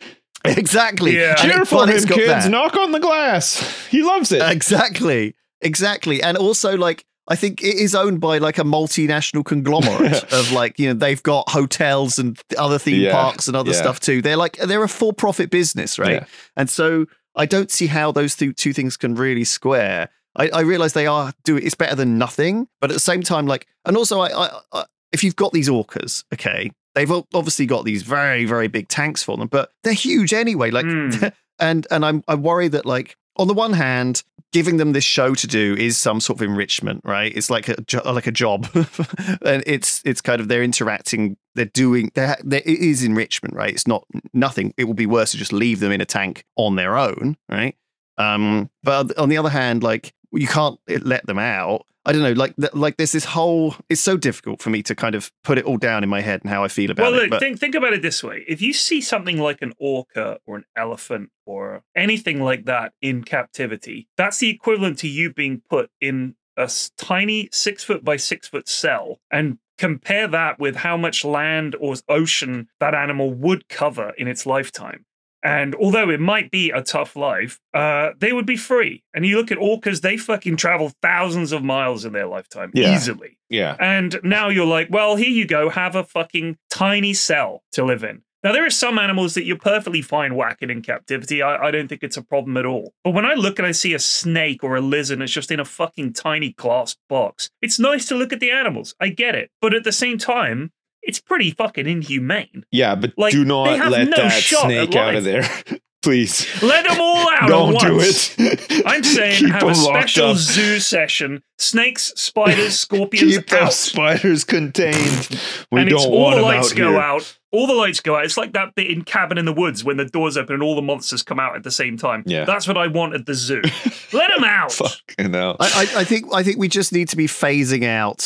Exactly. Yeah. And Cheer it- for but him, it's got kids. that. Knock on the glass. He loves it. Exactly. Exactly. And also, like, I think it is owned by like a multinational conglomerate of like, you know, they've got hotels and other theme Yeah, parks and other yeah. stuff too. They're like, they're a for profit business, right? Yeah. And so I don't see how those th- two things can really square. I, I realize they are do it's better than nothing, but at the same time, like, and also, I, I, I if you've got these orcas, okay, they've o- obviously got these very, very big tanks for them, but they're huge anyway. Like, Mm. and and I'm I worry that like on the one hand, giving them this show to do is some sort of enrichment, right? It's like a jo- like a job, and it's it's kind of they're interacting, they're doing, they're, they're, it is enrichment, right? It's not nothing. It would be worse to just leave them in a tank on their own, right? Um, but on the other hand, like you can't let them out. I don't know, like like there's this whole. It's so difficult for me to kind of put it all down in my head and how I feel about Well, it. look, but- think think about it this way: if you see something like an orca or an elephant or anything like that in captivity, that's the equivalent to you being put in a s- tiny six foot by six foot cell, and compare that with how much land or ocean that animal would cover in its lifetime. And although it might be a tough life, uh, they would be free. And you look at orcas, they fucking travel thousands of miles in their lifetime Yeah. easily. Yeah. And now you're like, well, here you go, have a fucking tiny cell to live in. Now, there are some animals that you're perfectly fine whacking in captivity. I, I don't think it's a problem at all. But when I look and I see a snake or a lizard that's just in a fucking tiny glass box, it's nice to look at the animals. I get it. But at the same time, it's pretty fucking inhumane. Yeah, but Like, do they not have let no that shot at snake out life. of there. Please. Let them all out Don't at do once. it. I'm saying Keep have a them locked special up. zoo session. Snakes, spiders, scorpions Keep those out. spiders contained. We and don't it's all want the them lights out go here. out. All the lights go out. It's like that bit in Cabin in the Woods when the doors open and all the monsters come out at the same time. Yeah. That's what I want at the zoo. Let them out. Fucking hell. I, I, I think I think we just need to be phasing out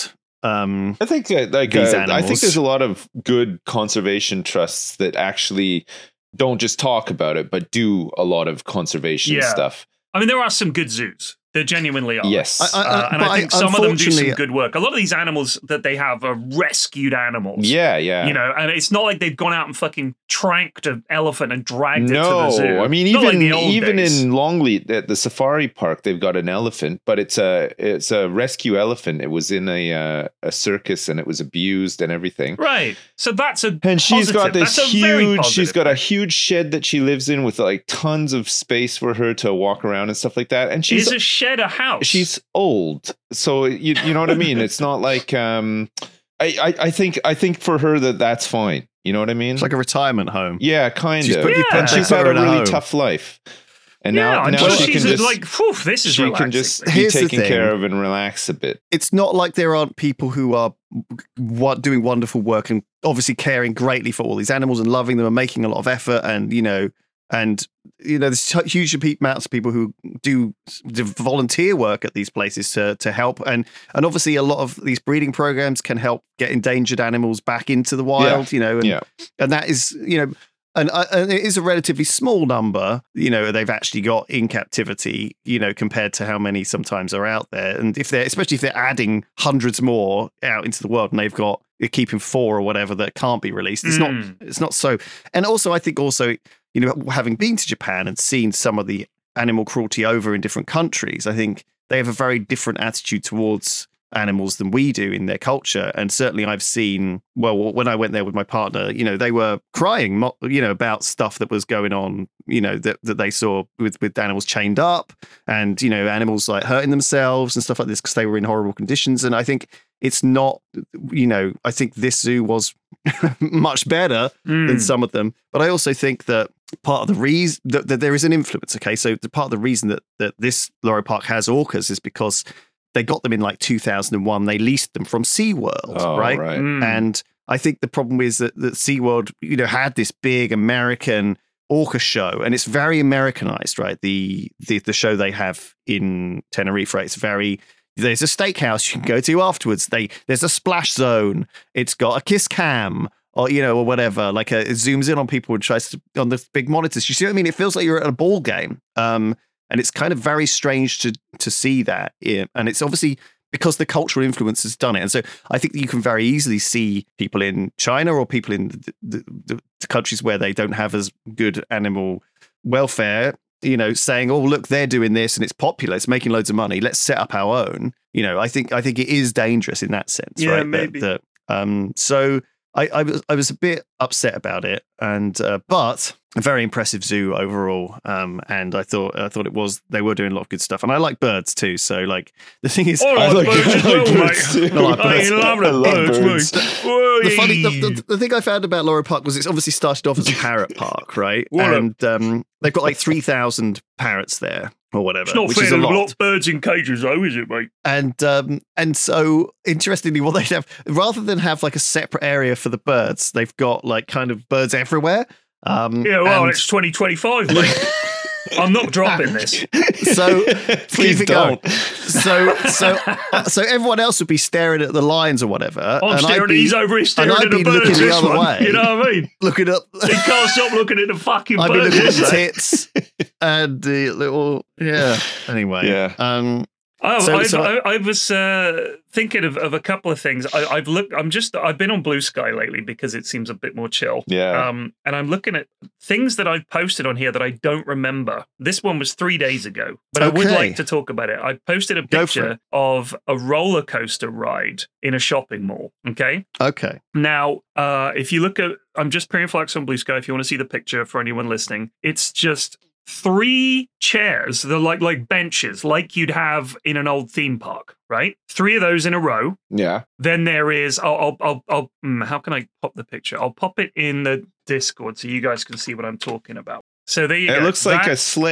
um, I think uh, like these uh, I think animals. there's a lot of good conservation trusts that actually don't just talk about it, but do a lot of conservation Yeah. stuff. I mean, there are some good zoos. There genuinely are. Yes. I- I- Uh, and but I think I- some of them do some unfortunately- good work. A lot of these animals that they have are rescued animals. Yeah, yeah. You know, and it's not like they've gone out and fucking tranked an elephant and dragged it to No, the zoo. I mean Not even like the old even days. in Longleat at the safari park, they've got an elephant, but it's a it's a rescue elephant. It was in a uh, a circus and it was abused and everything. Right. So that's a And she's positive. got this That's a very huge. She's positive got a thing. huge shed that she lives in with like tons of space for her to walk around and stuff like that. And she's Is a shed a house? she's old, so you you know what I mean. It's not like um, I, I I think I think for her that that's fine. You know what I mean? It's like a retirement home. Yeah, kind She's of. put- you put- And she's put had her a in a really home. tough life, and yeah, now and now so she can she's just like, whew, this is she relaxing. can just be Here's the taken thing. care of and relax a bit. It's not like there aren't people who are what doing wonderful work and obviously caring greatly for all these animals and loving them and making a lot of effort and you know and you know there's huge amounts of people who do, do volunteer work at these places to to help and and obviously a lot of these breeding programs can help get endangered animals back into the wild. You know, and Yeah. and that is you know. And, uh, and it is a relatively small number, you know, they've actually got in captivity, you know, compared to how many sometimes are out there. And if they're, especially if they're adding hundreds more out into the world and they've got, they're keeping four or whatever that can't be released, it's Mm. not, it's not so. And also, I think also, you know, having been to Japan and seen some of the animal cruelty over in different countries, I think they have a very different attitude towards animals than we do in their culture. And certainly I've seen, well, when I went there with my partner, you know, they were crying, mo- you know, about stuff that was going on, you know, that, that they saw with, with animals chained up and, you know, animals like hurting themselves and stuff like this because they were in horrible conditions. And I think it's not, you know, I think this zoo was much better Mm. than some of them. But I also think that part of the reason that, that there is an influence. Okay. So the part of the reason that, that this Loro Park has orcas is because they got them in like two thousand one. They leased them from SeaWorld, Oh, right? right. Mm. And I think the problem is that, that SeaWorld, you know, had this big American orca show, and it's very Americanized, right? The the the show they have in Tenerife, right? It's very. There's a steakhouse you can go to afterwards. They there's a splash zone. It's got a kiss cam. Or you know, or whatever, like a, it zooms in on people and tries to on the big monitors. You see what I mean? It feels like you're at a ball game. Um, And it's kind of very strange to to see that. Yeah. And it's obviously because the cultural influence has done it. And so I think that you can very easily see people in China or people in the, the, the, the countries where they don't have as good animal welfare, you know, saying, oh, look, they're doing this and it's popular. It's making loads of money. Let's set up our own. You know, I think I think it is dangerous in that sense, Yeah, right? maybe. That, that, um, so I, I was I was a bit upset about it, and uh, but a very impressive zoo overall. Um, and I thought I thought it was they were doing a lot of good stuff, and I like birds too. So like the thing is, I I like like- birds as I like well, birds mate. too. I like I birds. love I the love birds, birds. mate. the funny the, Whey! the, the thing I found about Loro Park was it's obviously started off as a parrot park, right? What a- and um, they've got like three thousand parrots there or whatever, It's not which fair is to a have a lot. lot of birds in cages, though, is it, mate? And um, and so interestingly, what they have rather than have like a separate area for the birds, they've got like kind of birds everywhere. Um, Yeah, well, and it's twenty twenty-five, mate. I'm not dropping this. so Please keep it going. don't. So so so everyone else would be staring at the lines or whatever. I'm and I'd staring, be- he's over here and staring I'd at the be birds. looking the This other one, way. you know what I mean? looking up. He can't stop looking at the fucking I'd be birds. looking at the is he? tits and the little yeah. Anyway, Yeah. Um, Oh, So- I, so- I, I was uh, thinking of, of a couple of things. I, I've looked. I'm just. I've been on Blue Sky lately because it seems a bit more chill. Yeah. Um, and I'm looking at things that I've posted on here that I don't remember. This one was three days ago, but I would Okay. like to talk about it. I posted a Go for picture it. of a roller coaster ride in a shopping mall. Okay. okay. Now, uh, if you look at, I'm just Period Flax on Blue Sky. If you want to see the picture for anyone listening, it's just three chairs. They're like like benches, like you'd have in an old theme park, right? Three of those in a row. Yeah. Then there is. I'll. I'll. I'll. I'll mm, how can I pop the picture? I'll pop it in the Discord so you guys can see what I'm talking about. So there you go. It looks like That- a sleigh.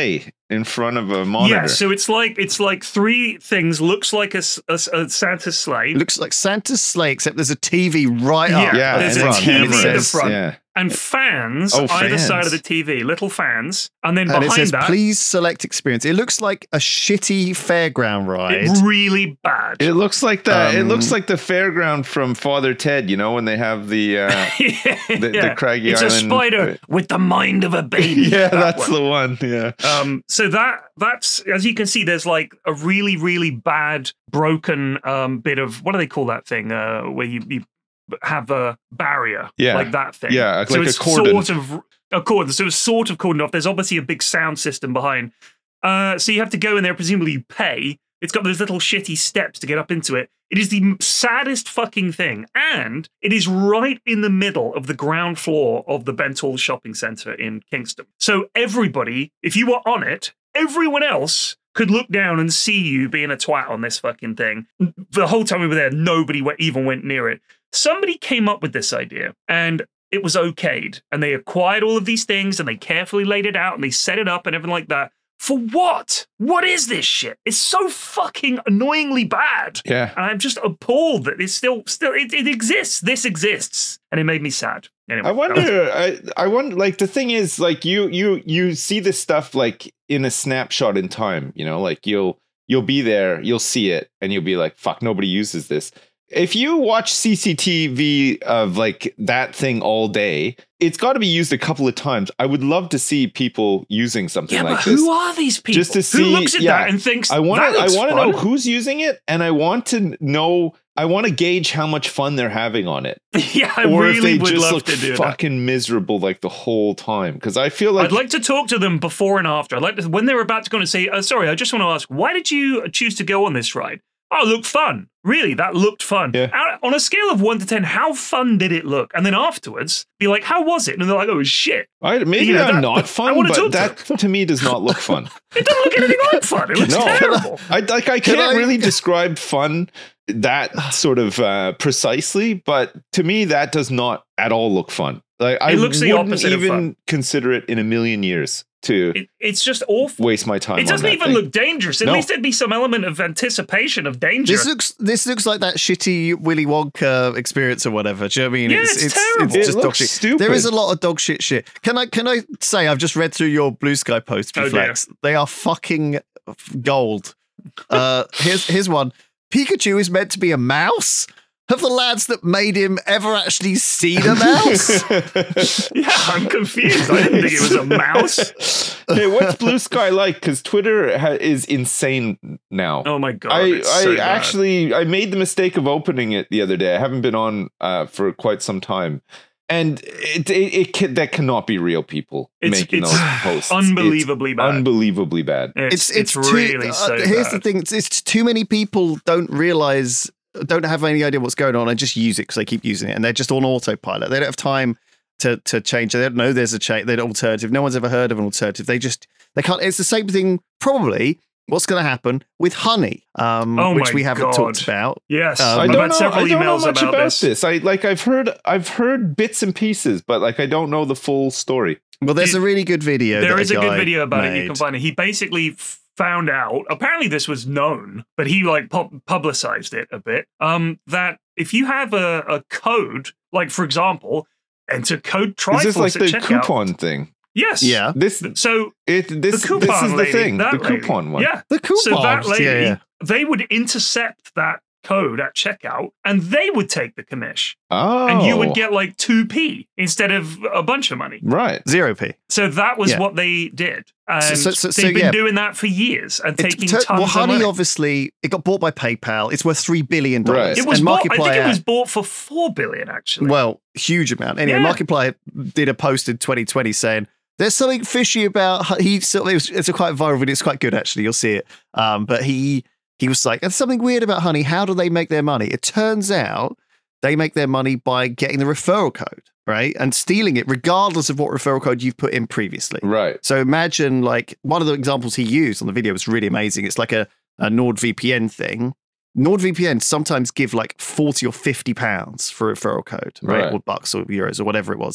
in front of a monitor. Yeah, so it's like it's like three things. Looks like a, s- a s- a Santa's sleigh. It looks like Santa's sleigh, except there's a T V right up. Yeah, at there's the a front, T V and at it the says- front. Yeah. and fans Oh, either fans. side of the T V, little fans, and then And it behind says, that, please select experience. It looks like a shitty fairground ride. it's really bad. It looks like the it Um, looks like the fairground from Father Ted, you know, when they have the uh yeah, the- the Craggy it's Island- a spider with the mind of a baby. Yeah, That that's one. the one. Yeah. Um, so that that's as you can see, there's like a really, really bad broken um bit of what do they call that thing? Uh, where you, you have a barrier, Yeah. like that thing. Yeah, so like a it's cordon. sort of a cordon. So it's sort of cordoned off. There's obviously a big sound system behind. Uh, so you have to go in there. Presumably, you pay. It's got those little shitty steps to get up into it. It is the saddest fucking thing, and it is right in the middle of the ground floor of the Benthall Shopping Centre in Kingston. So everybody, if you were on it, everyone else could look down and see you being a twat on this fucking thing. The whole time we were there, nobody went, even went near it. Somebody came up with this idea, and it was okayed. And they acquired all of these things, and they carefully laid it out, and they set it up and everything like that. For what? What is this shit? It's so fucking annoyingly bad. Yeah. And I'm just appalled that it's still, still, it, it exists. This exists. And it made me sad. Anyway, I that was- wonder. I I wonder. Like the thing is, like you you you see this stuff like in a snapshot in time. You know, like you'll you'll be there, you'll see it, and you'll be like, "Fuck, nobody uses this." If you watch C C T V of like that thing all day, it's got to be used a couple of times. I would love to see people using something yeah, like but this. who are these people? Just to see- who looks at yeah. that and thinks I want that to. I looks want to fun? know who's using it, and I want to know. I want to gauge how much fun they're having on it, Yeah, I or if really they would just love look to do that. fucking miserable like the whole time. Because I feel like I'd like to talk to them before and after. I'd like to, when they're about to go and say, uh, sorry, I just want to ask, why did you choose to go on this ride? Oh, it looked fun. Really, that looked fun. Yeah. Out- on a scale of one to ten, how fun did it look? And then afterwards, be like, how was it? And they're like, oh, shit. I, maybe You know, I'm that- not I fun, wanna but talk to that to me does not look fun. It doesn't look anything like fun. It looks No. terrible. I like I Can can't I- really describe fun that sort of uh, precisely, but to me that does not at all look fun. Like I looks the wouldn't opposite of even fun. consider it in a million years to It, it's just awful. waste my time. It doesn't on that even thing. look dangerous. At No. least there'd be some element of anticipation of danger. This looks this looks like that shitty Willy Wonka experience or whatever. Do you know what I mean? Yeah, it's terrible. It just dog looks shit. stupid. There is a lot of dog shit shit. Can I can I say I've just read through your Blue Sky posts, Oh, dear. Flex. They are fucking gold. Uh, here's here's one. Pikachu is meant to be a mouse. Have the lads that made him ever actually seen a mouse? Yeah, I'm confused. I didn't think it was a mouse. Hey, what's Blue Sky like? Because Twitter ha- is insane now. Oh my god! I, it's I so bad. actually I made the mistake of opening it the other day. I haven't been on uh, for quite some time, and it it, it can, that cannot be real people It's- making it's those posts. unbelievably it's bad. Unbelievably bad. It's, it's it's, too, really uh, so here's bad. the thing: it's, it's too many people don't realize, don't have any idea what's going on, and just use it because they keep using it, and they're just on autopilot. They don't have time to to change. They don't know there's a change. There's an alternative. No one's ever heard of an alternative. They just they can't. It's the same thing. Probably what's going to happen with honey, um, Oh which my we haven't God. talked about. Yes, Um, I I've don't had know. several I don't know emails much about, about this. this. I like. I've heard. I've heard bits and pieces, but like I don't know the full story. Well, there's a really good video. There that is a good guy video about it. You made. can find it. He basically found out. Apparently, this was known, but he like pu- publicized it a bit. Um, that if you have a, a code, like for example, enter code Triforce Is this like at the checkout. coupon thing? Yes. Yeah, This So it. This the coupon this is the lady, thing. that The lady, coupon one. Yeah. the coupons. So that lady, yeah, yeah. they would intercept that code at checkout, and they would take the commish, Oh, and you would get like two p instead of a bunch of money. right. Zero p. So that was Yeah. what they did, and So- so- so- so, they've been yeah. doing that for years and It's taking to- tons well, of honey money. obviously it got bought by PayPal. It's worth three billion dollars. Right. It was and bought, I think it Markiplier- was bought for four billion actually. Well, huge amount. Anyway, Yeah. Markiplier did a post in twenty twenty saying there's something fishy about hu- he. So it was, it's a quite viral video. It's quite good actually. You'll see it. Um, but he he was like, there's something weird about honey. How do they make their money? It turns out they make their money by getting the referral code, right, and stealing it, regardless of what referral code you've put in previously. Right. So imagine like one of the examples he used on the video was really amazing. It's like a, a NordVPN thing. NordVPN sometimes give like forty or fifty pounds for a referral code, right? Right. Or bucks or euros or whatever it was.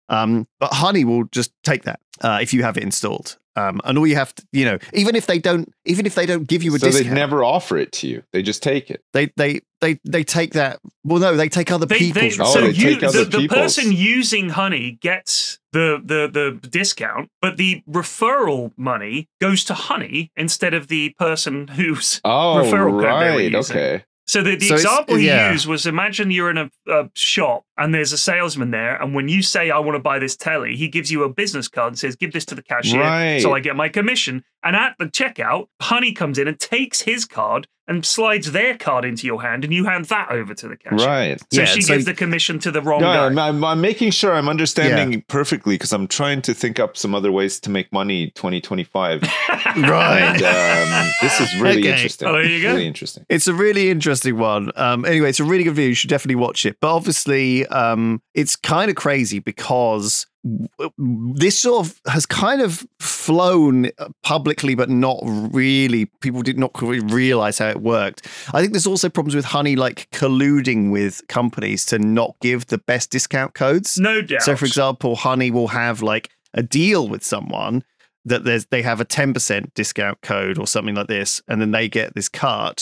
Um, but Honey will just take that uh, if you have it installed. Um, and all you have to, you know, even if they don't, even if they don't give you a so discount, they never offer it to you. They just take it. They they they they take that. Well, no, they take other They, people's. they, Oh, so they you, take other the, the people's. person using Honey gets the, the the discount, but the referral money goes to Honey instead of the person whose Oh, referral code they were right. using. Okay. So the, the So it's- example he yeah. used was, imagine you're in a, a shop and there's a salesman there, and when you say, I want to buy this telly, he gives you a business card and says, give this to the cashier Right. so I get my commission. And at the checkout, Honey comes in and takes his card and slides their card into your hand, and you hand that over to the cashier. Right. So Yeah, she so- gives the commission to the wrong No, guy. I'm, I'm, I'm making sure I'm understanding perfectly because I'm trying to think up some other ways to make money twenty twenty-five. Right. And um, this is really Okay. interesting. Oh, there you go. Really interesting. It's a really interesting one. Um, anyway, it's a really good video. You should definitely watch it. But obviously, um, it's kind of crazy because w- this sort of has kind of flown publicly, but not really. People did not really realize how it worked. I think there's also problems with Honey, like colluding with companies to not give the best discount codes. No doubt. So, for example, Honey will have like a deal with someone that there's they have a ten percent discount code or something like this, and then they get this cart,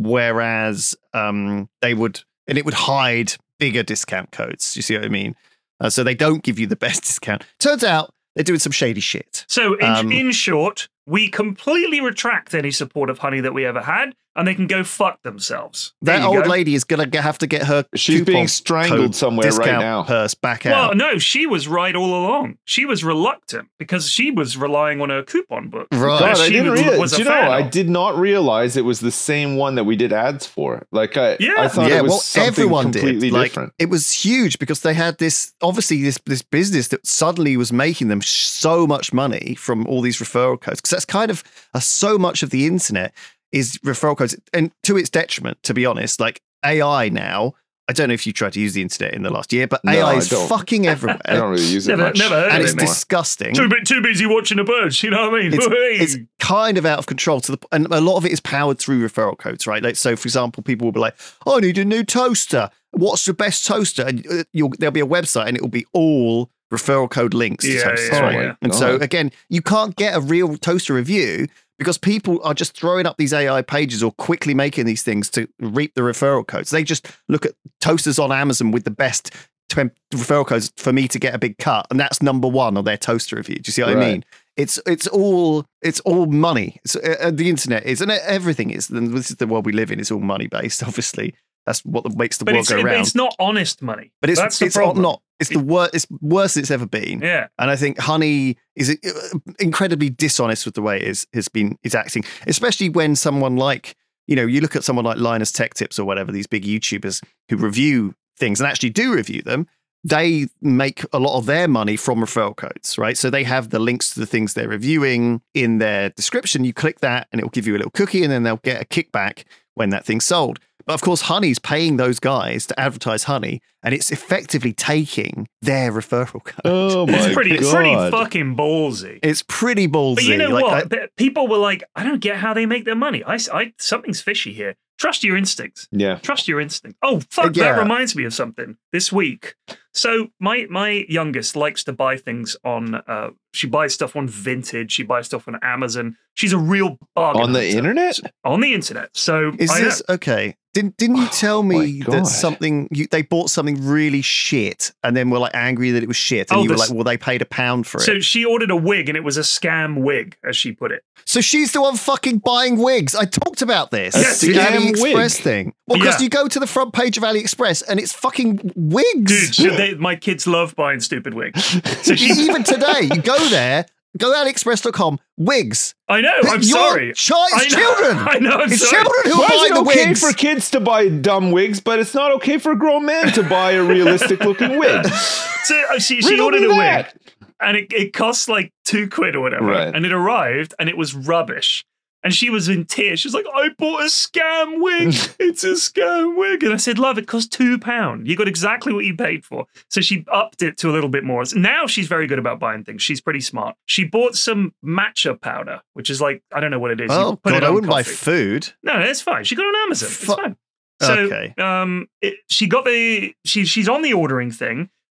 whereas um, they would, and it would hide bigger discount codes. You see what I mean? Uh, so they don't give you the best discount. Turns out they're doing some shady shit. So, in, Um, in short, we completely retract any support of Honey that we ever had, and they can go fuck themselves. There That you old go. lady is going to have to get her She's coupon being strangled code somewhere right discount now. purse back Well, out. no, she was right all along. She was reluctant because she was relying on her coupon book. Right. God, That I she didn't was- realize. was a Do you know, fan I of. did not realize it was the same one that we did ads for. Like, I, Yeah. I thought yeah, it was well, something everyone completely did. Like, different. it was huge because they had this obviously this this business that suddenly was making them so much money from all these referral codes, because that's kind of a, so much of the internet is referral codes, and to its detriment, to be honest. Like A I now, I don't know if you tried to use the internet in the last year, but No, A I I is don't. fucking everywhere. I don't really use it Never, much. never heard and of it's it, mate. disgusting. Too, bu- too busy watching the birds, you know what I mean? It's, Hey. it's kind of out of control to the, and a lot of it is powered through referral codes, right? Like, so for example, people will be like, "I need a new toaster. What's the best toaster?" And uh, you'll, there'll be a website, and it will be all referral code links to Yeah, toasters, yeah, right? yeah. And so God. again, you can't get a real toaster review because people are just throwing up these A I pages or quickly making these things to reap the referral codes. They just look at toasters on Amazon with the best twen- referral codes for me to get a big cut, and that's number one on their toaster review. Do you see what I Right. mean? It's it's all it's all money. It's, uh, the internet is, and everything is. And this is the world we live in. It's all money based. Obviously, that's what makes the But world it's, go it- round. it's not honest money. but it's That's the it's problem. not. It's the worst. It's worse than it's ever been. Yeah. And I think Honey is uh, incredibly dishonest with the way it is has been is acting, especially when someone like, you know, you look at someone like Linus Tech Tips or whatever, these big YouTubers who review things and actually do review them. They make a lot of their money from referral codes, right? So they have the links to the things they're reviewing in their description. You click that and it'll give you a little cookie, and then they'll get a kickback when that thing's sold. But of course, Honey's paying those guys to advertise Honey, and it's effectively taking their referral code. Oh my It's pretty, god! pretty fucking ballsy. It's pretty ballsy. But you know like, what? I- P- People were like, I don't get how they make their money. I, I, something's fishy here. Trust your instincts. Yeah. Trust your instinct. Oh, fuck, Yeah. that reminds me of something. This week. So my my youngest likes to buy things on, uh, she buys stuff on Vintage. She buys stuff on Amazon. She's a real bargain On the hunter. internet? On the internet. So Is I know- this okay? Didn't didn't you tell Oh me my that God. something you, they bought something really shit and then were like angry that it was shit, and Oh, you were this- like, well, they paid a pound for it. So she ordered a wig and it was a scam wig, as she put it. So she's the one fucking buying wigs. I talked about this. A Yes, the you did. AliExpress Wig. thing. Well, because Yeah. you go to the front page of AliExpress and it's fucking wigs. Dude, should they, my kids love buying stupid wigs. So she, Even today, you go there, go to aliexpress dot com, wigs. I know, I'm Your sorry. Child, I it's know, children. I know, I'm it's sorry. children who Why buy is it the okay wigs. for kids to buy dumb wigs, but it's not okay for grown men to buy a realistic looking wig? So uh, she, she Riddle ordered me a that. wig, and it, it cost like two quid or whatever. Right. And it arrived, and it was rubbish. And she was in tears. She was like, I bought a scam wig. It's a scam wig. And I said, love, it cost two pounds. You got exactly what you paid for. So she upped it to a little bit more. Now she's very good about buying things. She's pretty smart. She bought some matcha powder, which is like, I don't know what it is. You Oh put God, it I on wouldn't buy coffee. food. No, that's fine. She got it on Amazon. It's Fu- fine. So Okay. um, it, she got the she she's on the ordering thing.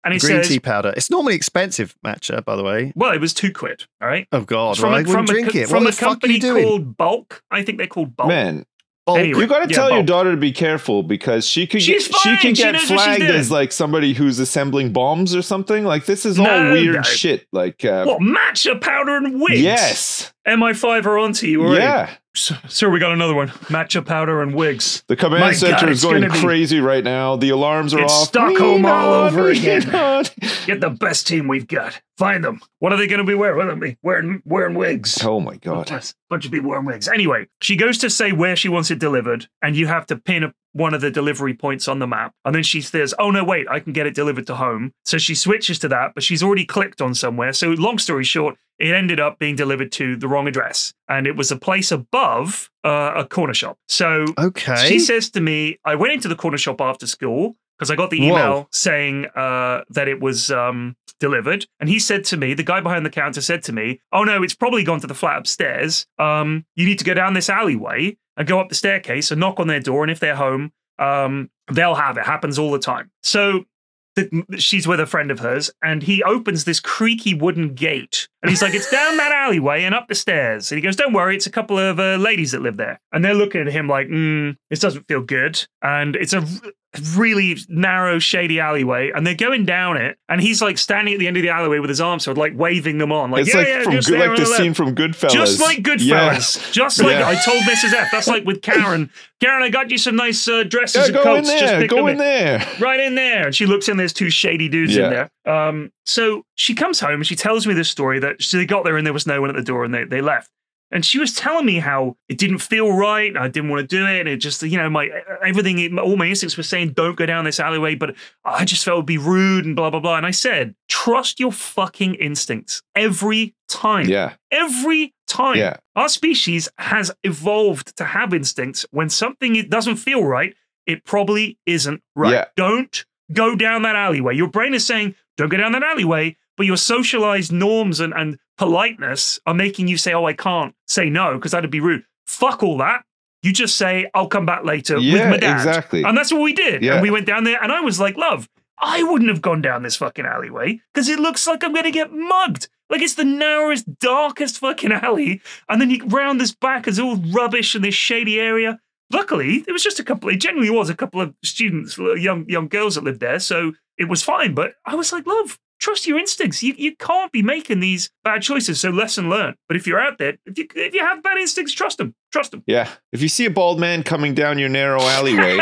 And he Green says, tea powder. It's normally expensive, matcha, by the way. well, it was two quid. All right. Oh God! From well, a, I wouldn't from a, drink co- it. from What a the fuck are company you doing? called Bulk. I think they're called Bulk. Man, Bulk. Anyway. you got to Yeah, tell your bulk. daughter to be careful because she could She's get she fine. could She get knows what she's flagged doing. as like somebody who's assembling bombs or something. Like this is all No, weird no. shit. Like uh, What, matcha powder and wigs? yes, M I five are onto you already. yeah. So, sir, we got another one. Matcha powder and wigs. The command My center God, is it's going gonna be- crazy right now. The alarms are It's off. Stockholm Lean all on, over lean again. on. Get the best team we've got. Find them. What are they going to be wearing? What are they wearing? Wearing wigs. Oh my god. Bunch bunch of people wearing wigs. Anyway, she goes to say where she wants it delivered, and you have to pin a, one of the delivery points on the map. And then she says, oh, no, wait, I can get it delivered to home. So she switches to that, but she's already clicked on somewhere. So long story short, it ended up being delivered to the wrong address. And it was a place above uh, a corner shop. So Okay. she says to me, I went into the corner shop after school because I got the email Whoa. saying uh, that it was um, delivered. And he said to me, the guy behind the counter said to me, oh, no, it's probably gone to the flat upstairs. Um, you need to go down this alleyway and go up the staircase and knock on their door. And if they're home, um, they'll have it. Happens all the time. So the, she's with a friend of hers, and he opens this creaky wooden gate. And he's like, it's down that alleyway and up the stairs. And he goes, don't worry, it's a couple of uh, ladies that live there. And they're looking at him like, mm, this doesn't feel good. And it's a r- really narrow, shady alleyway. And they're going down it. And he's like standing at the end of the alleyway with his arms out, like waving them on. Like, It's yeah, like yeah, from just good, there like on the left. scene from Goodfellas. Just like Goodfellas. Yeah. Just like Yeah. I told Missus F. That's like with Karen. Karen, I got you some nice uh, dresses Yeah, and go in coats. Just there. pick Go them in there. right in there. And she looks in, there's two shady dudes Yeah. in there. Um, so she comes home and she tells me this story that she, they got there and there was no one at the door and they, they left. And she was telling me how it didn't feel right. And I didn't want to do it. And it just, you know, my everything, all my instincts were saying, don't go down this alleyway. But I just felt it would be rude and blah, blah, blah. And I said, trust your fucking instincts every time. Yeah. Every time. Yeah. Our species has evolved to have instincts. When something doesn't feel right, it probably isn't right. Yeah. Don't go down that alleyway. Your brain is saying, don't go down that alleyway, but your socialized norms and, and politeness are making you say, oh, I can't say no because that'd be rude. Fuck all that. You just say, I'll come back later with Yeah, my dad. exactly. And that's what we did. Yeah. And we went down there and I was like, love, I wouldn't have gone down this fucking alleyway because it looks like I'm going to get mugged. Like it's the narrowest, darkest fucking alley. And then you round this back, it's all rubbish in this shady area. Luckily, it was just a couple, it genuinely was a couple of students, young young girls that lived there. So it was fine. But I was like, love, trust your instincts. You you can't be making these bad choices. So lesson learned. But if you're out there, if you if you have bad instincts, trust them. Trust them. Yeah. If you see a bald man coming down your narrow alleyway,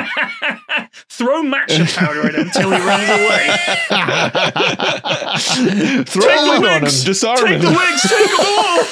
Throw matcha powder at him until he runs away. throw Take the it on him, wigs. disarm Take him. the wigs. Take them all.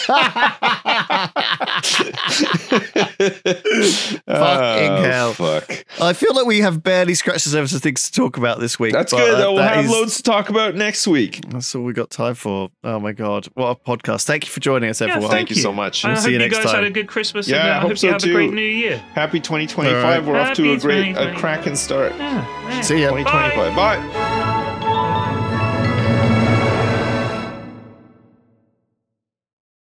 Fucking Oh, hell. Fuck. I feel like we have barely scratched the surface of things to talk about this week. That's but, good. uh, though. We'll that have is- loads to talk about next week. That's all we got time for. Oh my God. What a podcast. Thank you for joining us, Yeah, everyone. thank you so much. I We'll hope see you you next guys time. had a good Christmas Yeah, and uh, I I hope hope so you have too. a great new year. Happy twenty twenty-five. All right. We're off to a Happy great, a twenty twenty-five. cracking start. Yeah, yeah. See ya. twenty twenty-five. Bye.